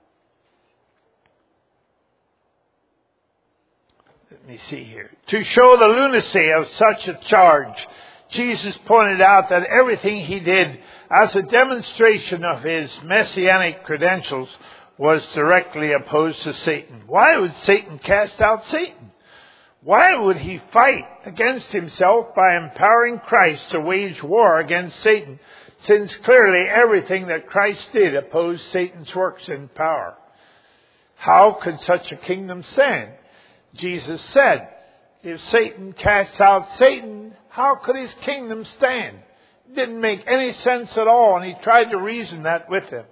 let me see here. To show the lunacy of such a charge, Jesus pointed out that everything he did as a demonstration of his messianic credentials was directly opposed to Satan. Why would Satan cast out Satan? Why would he fight against himself by empowering Christ to wage war against Satan, since clearly everything that Christ did opposed Satan's works and power? How could such a kingdom stand? Jesus said, if Satan casts out Satan, how could his kingdom stand? It didn't make any sense at all, and he tried to reason that with him.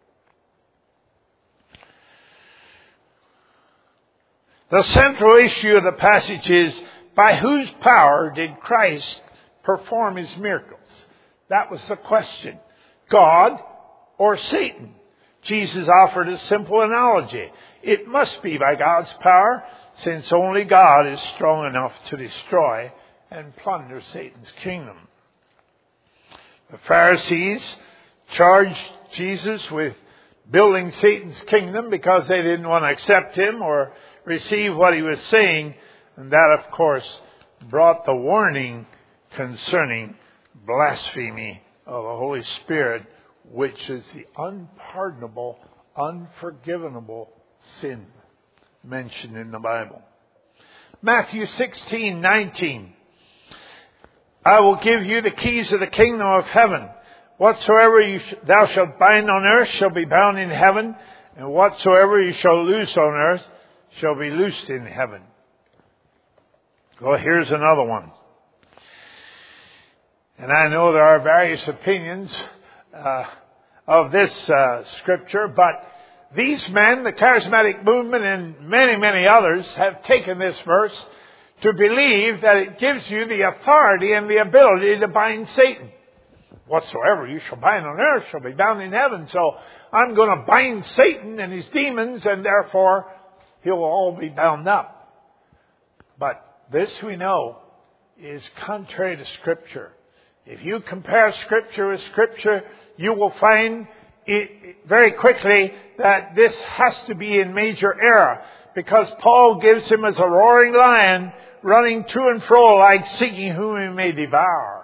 The central issue of the passage is, by whose power did Christ perform his miracles? That was the question. God or Satan? Jesus offered a simple analogy. It must be by God's power, since only God is strong enough to destroy and plunder Satan's kingdom. The Pharisees charged Jesus with building Satan's kingdom because they didn't want to accept him or receive what he was saying. And that, of course, brought the warning concerning blasphemy of the Holy Spirit, which is the unpardonable, unforgivable sin mentioned in the Bible. Matthew sixteen nineteen. I will give you the keys of the kingdom of heaven. Whatsoever you sh- thou shalt bind on earth shall be bound in heaven, and whatsoever you shall loose on earth shall be loosed in heaven. Well, here's another one. And I know there are various opinions uh, of this uh, scripture, but these men, the charismatic movement and many, many others, have taken this verse to believe that it gives you the authority and the ability to bind Satan. Whatsoever you shall bind on earth shall be bound in heaven. So I'm going to bind Satan and his demons, and therefore he'll all be bound up. But this we know is contrary to Scripture. If you compare Scripture with Scripture, you will find it very quickly that this has to be in major error, because Paul gives him as a roaring lion running to and fro like seeking whom he may devour.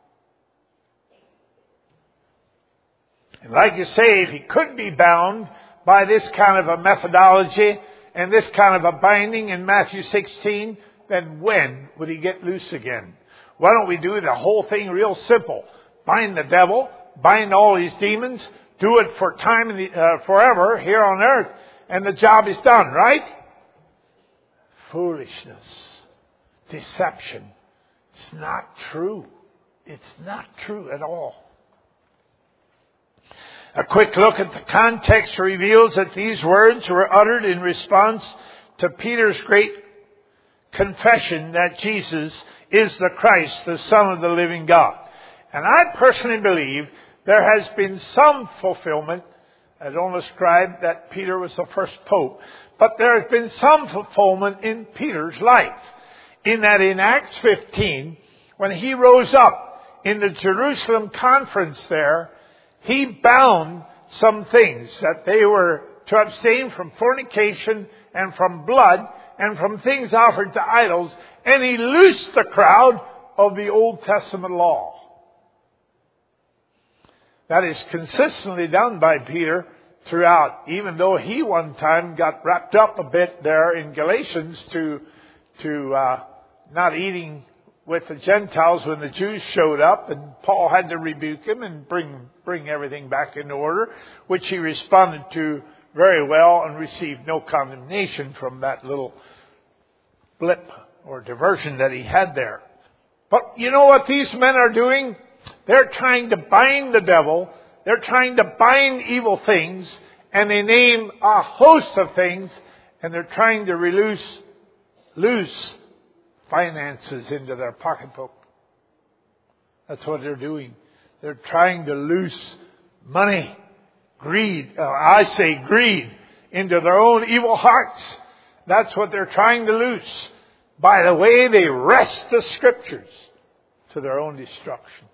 And like you say, if he could be bound by this kind of a methodology and this kind of a binding in Matthew sixteen, then when would he get loose again? Why don't we do the whole thing real simple? Bind the devil, bind all these demons, do it for time in the, uh, forever here on earth, and the job is done, right? Foolishness, deception, It's not true. It's not true at all. A quick look at the context reveals that these words were uttered in response to Peter's great confession that Jesus is the Christ, the Son of the living God. And I personally believe there has been some fulfillment. I don't ascribe that Peter was the first pope, but there has been some fulfillment in Peter's life. In that in Acts fifteen, when he rose up in the Jerusalem conference there, he bound some things, that they were to abstain from fornication and from blood and from things offered to idols, and he loosed the crowd of the Old Testament law. That is consistently done by Peter throughout, even though he one time got wrapped up a bit there in Galatians to, to uh, not eating with the Gentiles when the Jews showed up, and Paul had to rebuke him and bring bring everything back into order, which he responded to very well and received no condemnation from that little blip or diversion that he had there. But you know what these men are doing? They're trying to bind the devil. They're trying to bind evil things, and they name a host of things, and they're trying to release, loose finances into their pocketbook. That's what they're doing. They're trying to loose money, greed, uh, I say greed, into their own evil hearts. That's what they're trying to loose by the way they wrest the Scriptures to their own destruction.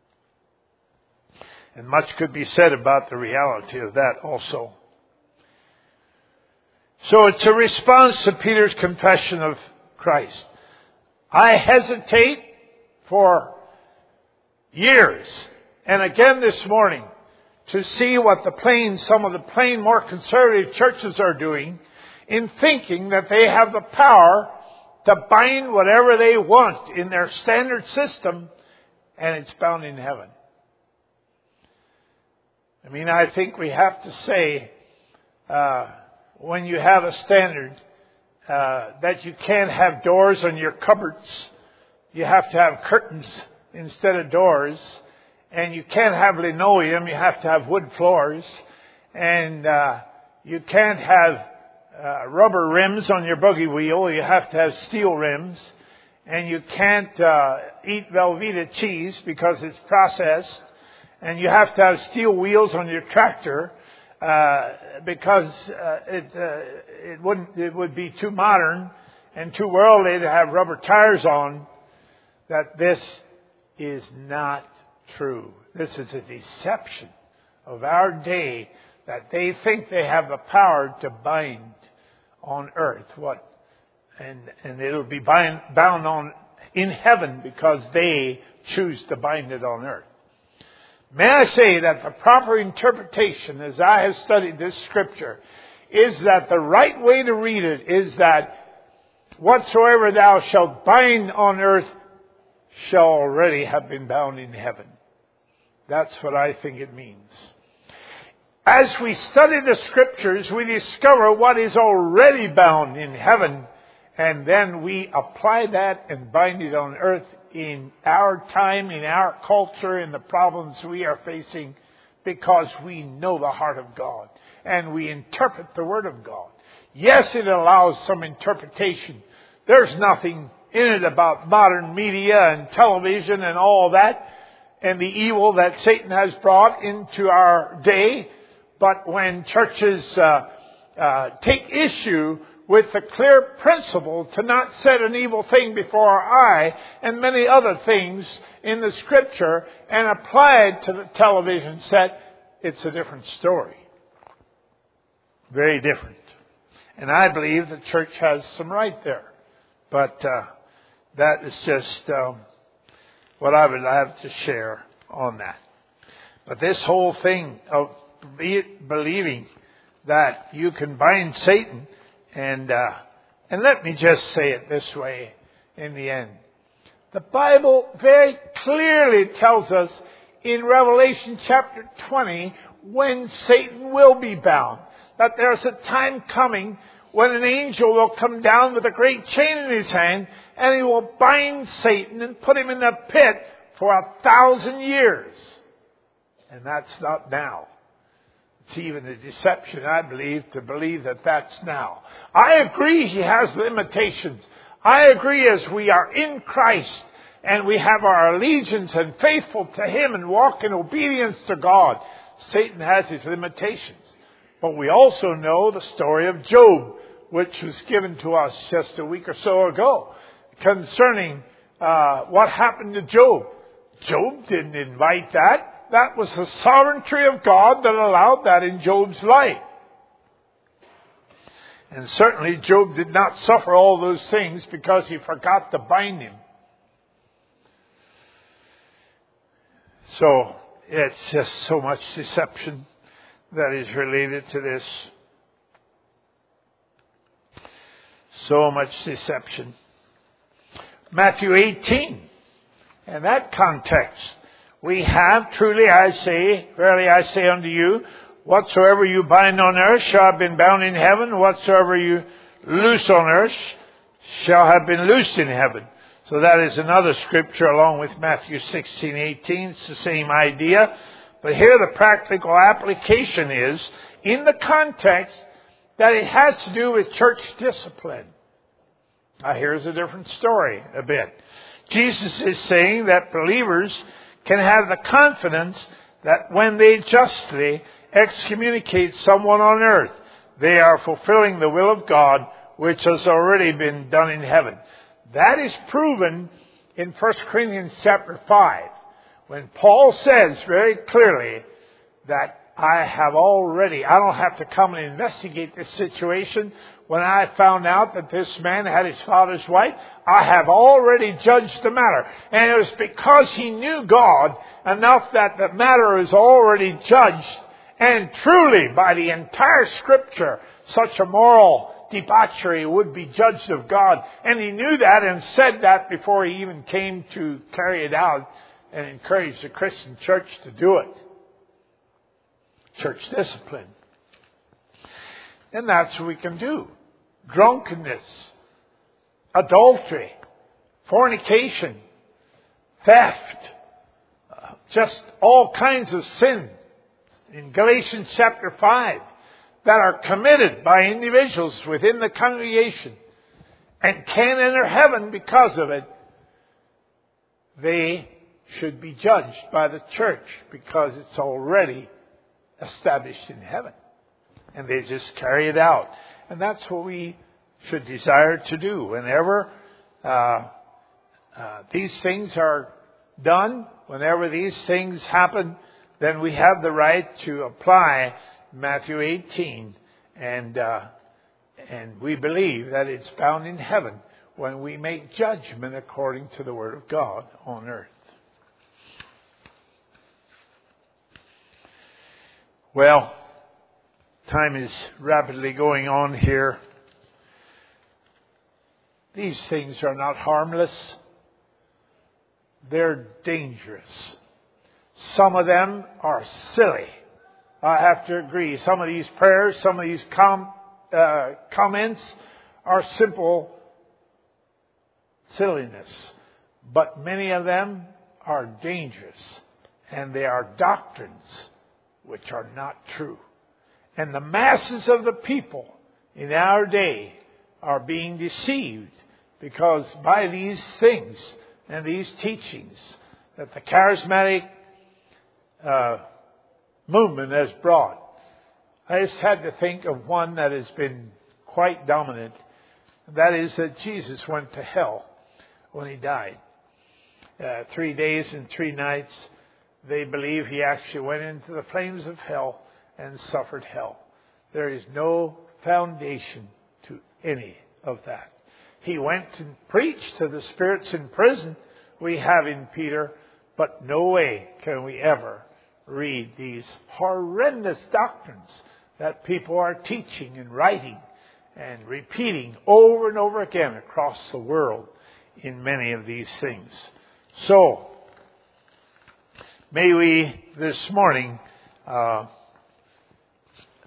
And much could be said about the reality of that also. So it's a response to Peter's confession of Christ. I hesitate for years, and again this morning, to see what the plain, some of the plain more conservative churches are doing in thinking that they have the power to bind whatever they want in their standard system, and it's bound in heaven. I mean, I think we have to say, uh, when you have a standard, uh, that you can't have doors on your cupboards. You have to have curtains instead of doors. And you can't have linoleum. You have to have wood floors. And uh, you can't have uh, rubber rims on your buggy wheel. You have to have steel rims. And you can't uh, eat Velveeta cheese because it's processed. And you have to have steel wheels on your tractor uh, because uh, it uh, it wouldn't it would be too modern and too worldly to have rubber tires on. That this is not true. This is a deception of our day, that they think they have the power to bind on earth what, and and it'll be bind, bound on in heaven because they choose to bind it on earth. May I say that the proper interpretation, as I have studied this Scripture, is that the right way to read it is that whatsoever thou shalt bind on earth shall already have been bound in heaven. That's what I think it means. As we study the Scriptures, we discover what is already bound in heaven, and then we apply that and bind it on earth in our time, in our culture, in the problems we are facing, because we know the heart of God and we interpret the Word of God. Yes, it allows some interpretation. There's nothing in it about modern media and television and all that and the evil that Satan has brought into our day. But when churches uh, uh, take issue with the clear principle to not set an evil thing before our eye and many other things in the Scripture and apply it to the television set, it's a different story. Very different. And I believe the church has some right there. But uh, that is just um, what I would have to share on that. But this whole thing of believing that you can bind Satan, And uh, and let me just say it this way in the end. The Bible very clearly tells us in Revelation chapter twenty when Satan will be bound. That there's a time coming when an angel will come down with a great chain in his hand, and he will bind Satan and put him in a pit for a thousand years. And that's not now. It's even a deception, I believe, to believe that that's now. I agree he has limitations. I agree as we are in Christ and we have our allegiance and faithful to Him and walk in obedience to God, Satan has his limitations. But we also know the story of Job, which was given to us just a week or so ago, concerning uh, what happened to Job. Job didn't invite that. That was the sovereignty of God that allowed that in Job's life. And certainly Job did not suffer all those things because he forgot to bind him. So it's just so much deception that is related to this. So much deception. Matthew eighteen. In that context, we have, truly I say, verily I say unto you, whatsoever you bind on earth shall have been bound in heaven, whatsoever you loose on earth shall have been loosed in heaven. So that is another scripture along with Matthew sixteen eighteen. It's the same idea. But here the practical application is, in the context, that it has to do with church discipline. Now here's a different story a bit. Jesus is saying that believers can have the confidence that when they justly excommunicate someone on earth, they are fulfilling the will of God, which has already been done in heaven. That is proven in First Corinthians chapter five, when Paul says very clearly that I have already, I don't have to come and investigate this situation. When I found out that this man had his father's wife, I have already judged the matter. And it was because he knew God enough that the matter is already judged. And truly, by the entire Scripture, such a moral debauchery would be judged of God. And he knew that and said that before he even came to carry it out and encourage the Christian church to do it. Church discipline. And that's what we can do. Drunkenness, adultery, fornication, theft, uh, just all kinds of sin in Galatians chapter five that are committed by individuals within the congregation and can enter heaven because of it. They should be judged by the church because it's already established in heaven. And they just carry it out. And that's what we should desire to do. Whenever uh, uh, these things are done, whenever these things happen, then we have the right to apply Matthew eighteen. And, uh, and we believe that it's found in heaven when we make judgment according to the Word of God on earth. Well, time is rapidly going on here. These things are not harmless. They're dangerous. Some of them are silly. I have to agree. Some of these prayers, some of these com- uh, comments are simple silliness. But many of them are dangerous. And they are doctrines which are not true. And the masses of the people in our day are being deceived because by these things and these teachings that the charismatic uh, movement has brought. I just had to think of one that has been quite dominant. That is that Jesus went to hell when He died. Uh, three days and three nights, they believe He actually went into the flames of hell and suffered hell. There is no foundation to any of that. He went and preached to the spirits in prison, we have in Peter, but no way can we ever read these horrendous doctrines that people are teaching and writing and repeating over and over again across the world in many of these things. So, may we this morning uh,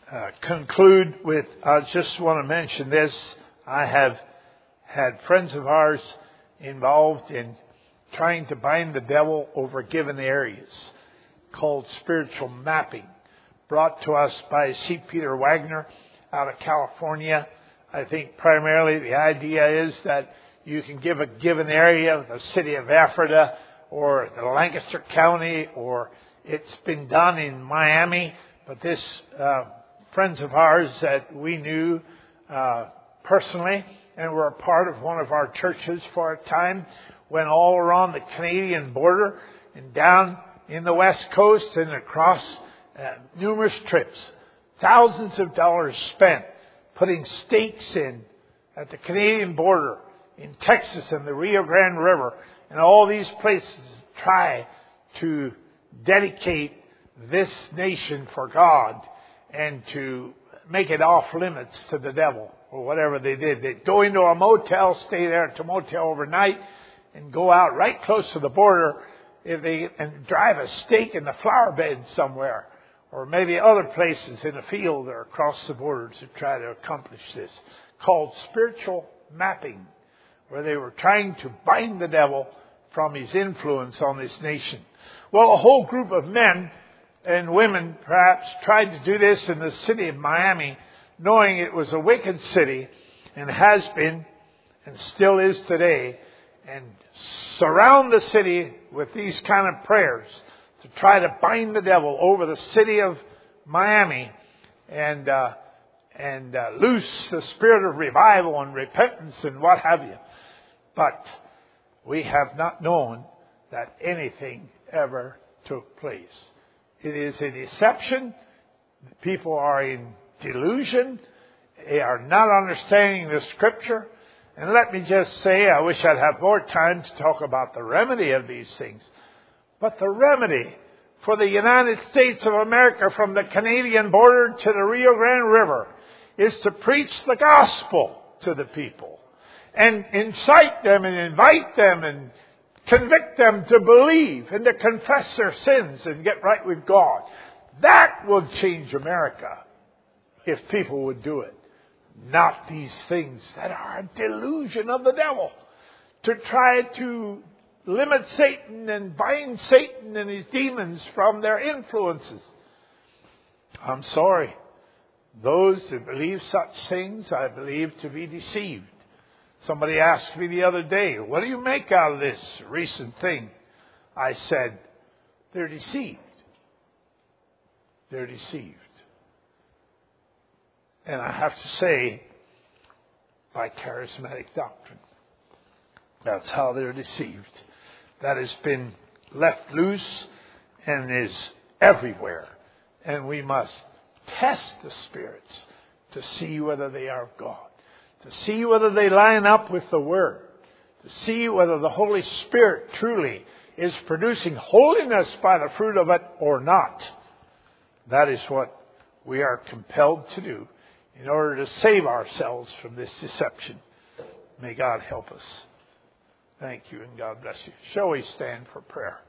uh, conclude with, I just want to mention this. I have had friends of ours involved in trying to bind the devil over given areas, called spiritual mapping, brought to us by C. Peter Wagner out of California. I think primarily the idea is that you can give a given area, the city of Ephrata or the Lancaster County, or it's been done in Miami. But this uh, friends of ours that we knew uh, personally and were a part of one of our churches for a time, went all around the Canadian border and down in the West Coast and across uh, numerous trips. Thousands of dollars spent putting stakes in at the Canadian border, in Texas and the Rio Grande River, and all these places to try to dedicate this nation for God and to make it off limits to the devil, or whatever they did. They'd go into a motel, stay there at a motel overnight, and go out right close to the border if they, and drive a stake in the flower bed somewhere, or maybe other places in a field or across the border to try to accomplish this, called spiritual mapping, where they were trying to bind the devil from his influence on this nation. Well, a whole group of men and women perhaps tried to do this in the city of Miami, knowing it was a wicked city and has been and still is today, and surround the city with these kind of prayers to try to bind the devil over the city of Miami and uh, and uh, loose the spirit of revival and repentance and what have you. But we have not known that anything ever took place. It is a deception. People are in delusion. They are not understanding the Scripture. And let me just say, I wish I'd have more time to talk about the remedy of these things. But the remedy for the United States of America, from the Canadian border to the Rio Grande River, is to preach the gospel to the people and incite them and invite them and convict them to believe and to confess their sins and get right with God. That will change America if people would do it. Not these things that are a delusion of the devil to try to limit Satan and bind Satan and his demons from their influences. I'm sorry. Those that believe such things, I believe to be deceived. Somebody asked me the other day, what do you make out of this recent thing? I said, they're deceived. They're deceived. And I have to say, by charismatic doctrine. That's how they're deceived. That has been left loose and is everywhere. And we must test the spirits to see whether they are of God. To see whether they line up with the Word. To see whether the Holy Spirit truly is producing holiness by the fruit of it or not. That is what we are compelled to do in order to save ourselves from this deception. May God help us. Thank you, and God bless you. Shall we stand for prayer?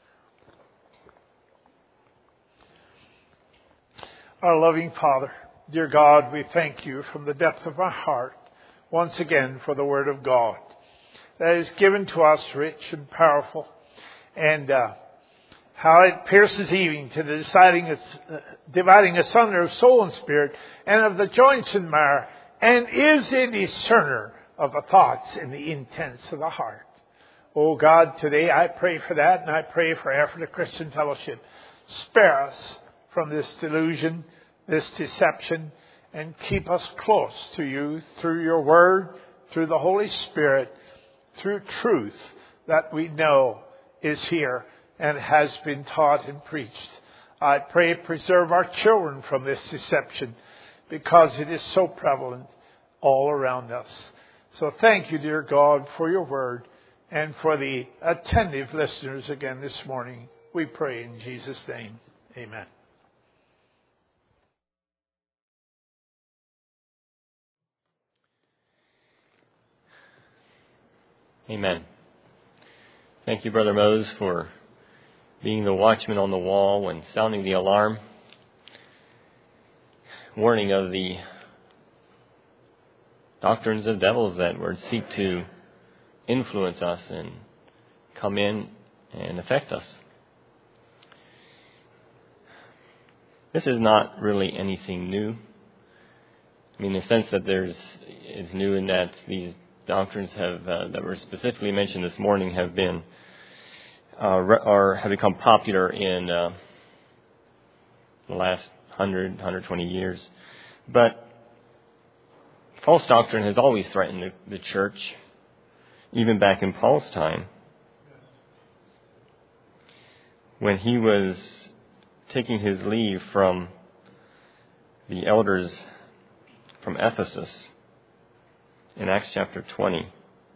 Our loving Father, dear God, we thank you from the depth of our heart once again for the Word of God that is given to us rich and powerful, and uh, how it pierces even to the deciding, uh, dividing asunder of soul and spirit and of the joints and marrow, and is a discerner of the thoughts and the intents of the heart. Oh God, today I pray for that, and I pray for Ephrata Christian Fellowship. Spare us from this delusion, this deception, and keep us close to you through your Word, through the Holy Spirit, through truth that we know is here and has been taught and preached. I pray preserve our children from this deception, because it is so prevalent all around us. So thank you, dear God, for your Word and for the attentive listeners again this morning. We pray in Jesus' name. Amen. Amen. Thank you, Brother Mose, for being the watchman on the wall and sounding the alarm. warning of the doctrines of devils that would seek to influence us and come in and affect us. This is not really anything new. I mean, in the sense that there's it's new in that these doctrines have uh, that were specifically mentioned this morning have been uh, re- or have become popular in uh, the last one hundred, one hundred twenty years. But false doctrine has always threatened the, the church, even back in Paul's time, when he was taking his leave from the elders from Ephesus in Acts chapter twenty.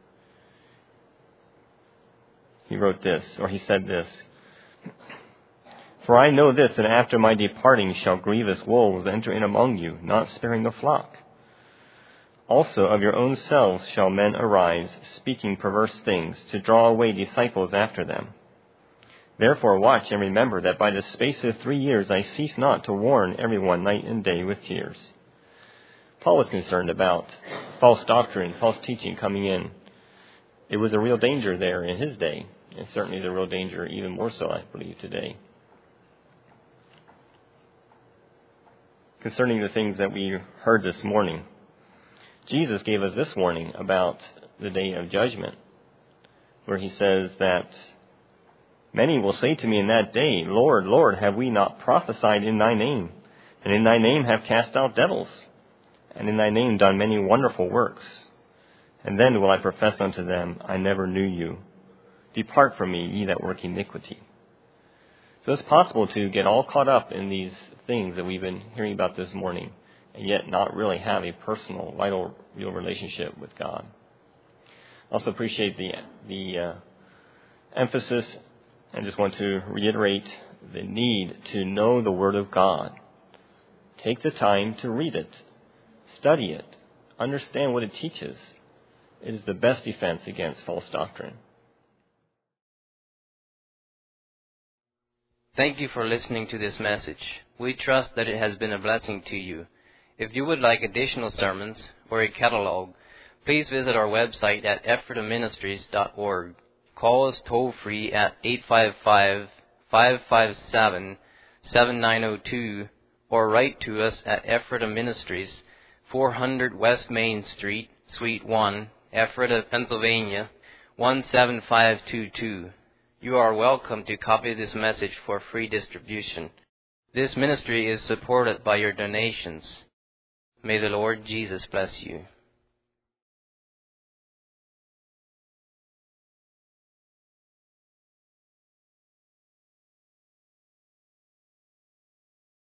He wrote this, or he said this, "For I know this, that after my departing shall grievous wolves enter in among you, not sparing the flock. Also of your own selves shall men arise, speaking perverse things, to draw away disciples after them. Therefore watch and remember that by the space of three years I cease not to warn everyone night and day with tears." Paul was concerned about false doctrine, false teaching coming in. It was a real danger there in his day, and certainly is a real danger even more so, I believe, today. Concerning the things that we heard this morning, Jesus gave us this warning about the day of judgment, where he says that many will say to me in that day, "Lord, Lord, have we not prophesied in thy name, and in thy name have cast out devils, and in thy name done many wonderful works? And then will I profess unto them, I never knew you. Depart from me, ye that work iniquity." So it's possible to get all caught up in these things that we've been hearing about this morning, and yet not really have a personal, vital, real relationship with God. I also appreciate the the uh, emphasis, and just want to reiterate the need to know the Word of God. Take the time to read it, study it, understand what it teaches. It is the best defense against false doctrine. Thank you for listening to this message. We trust that it has been a blessing to you. If you would like additional sermons or a catalog, please visit our website at ephrata ministries dot org. Call us toll-free at eight five five, five five seven, seven nine zero two or write to us at Ephrata Ministries, four hundred West Main Street, Suite one, Ephrata, Pennsylvania, one seven five two two. You are welcome to copy this message for free distribution. This ministry is supported by your donations. May the Lord Jesus bless you.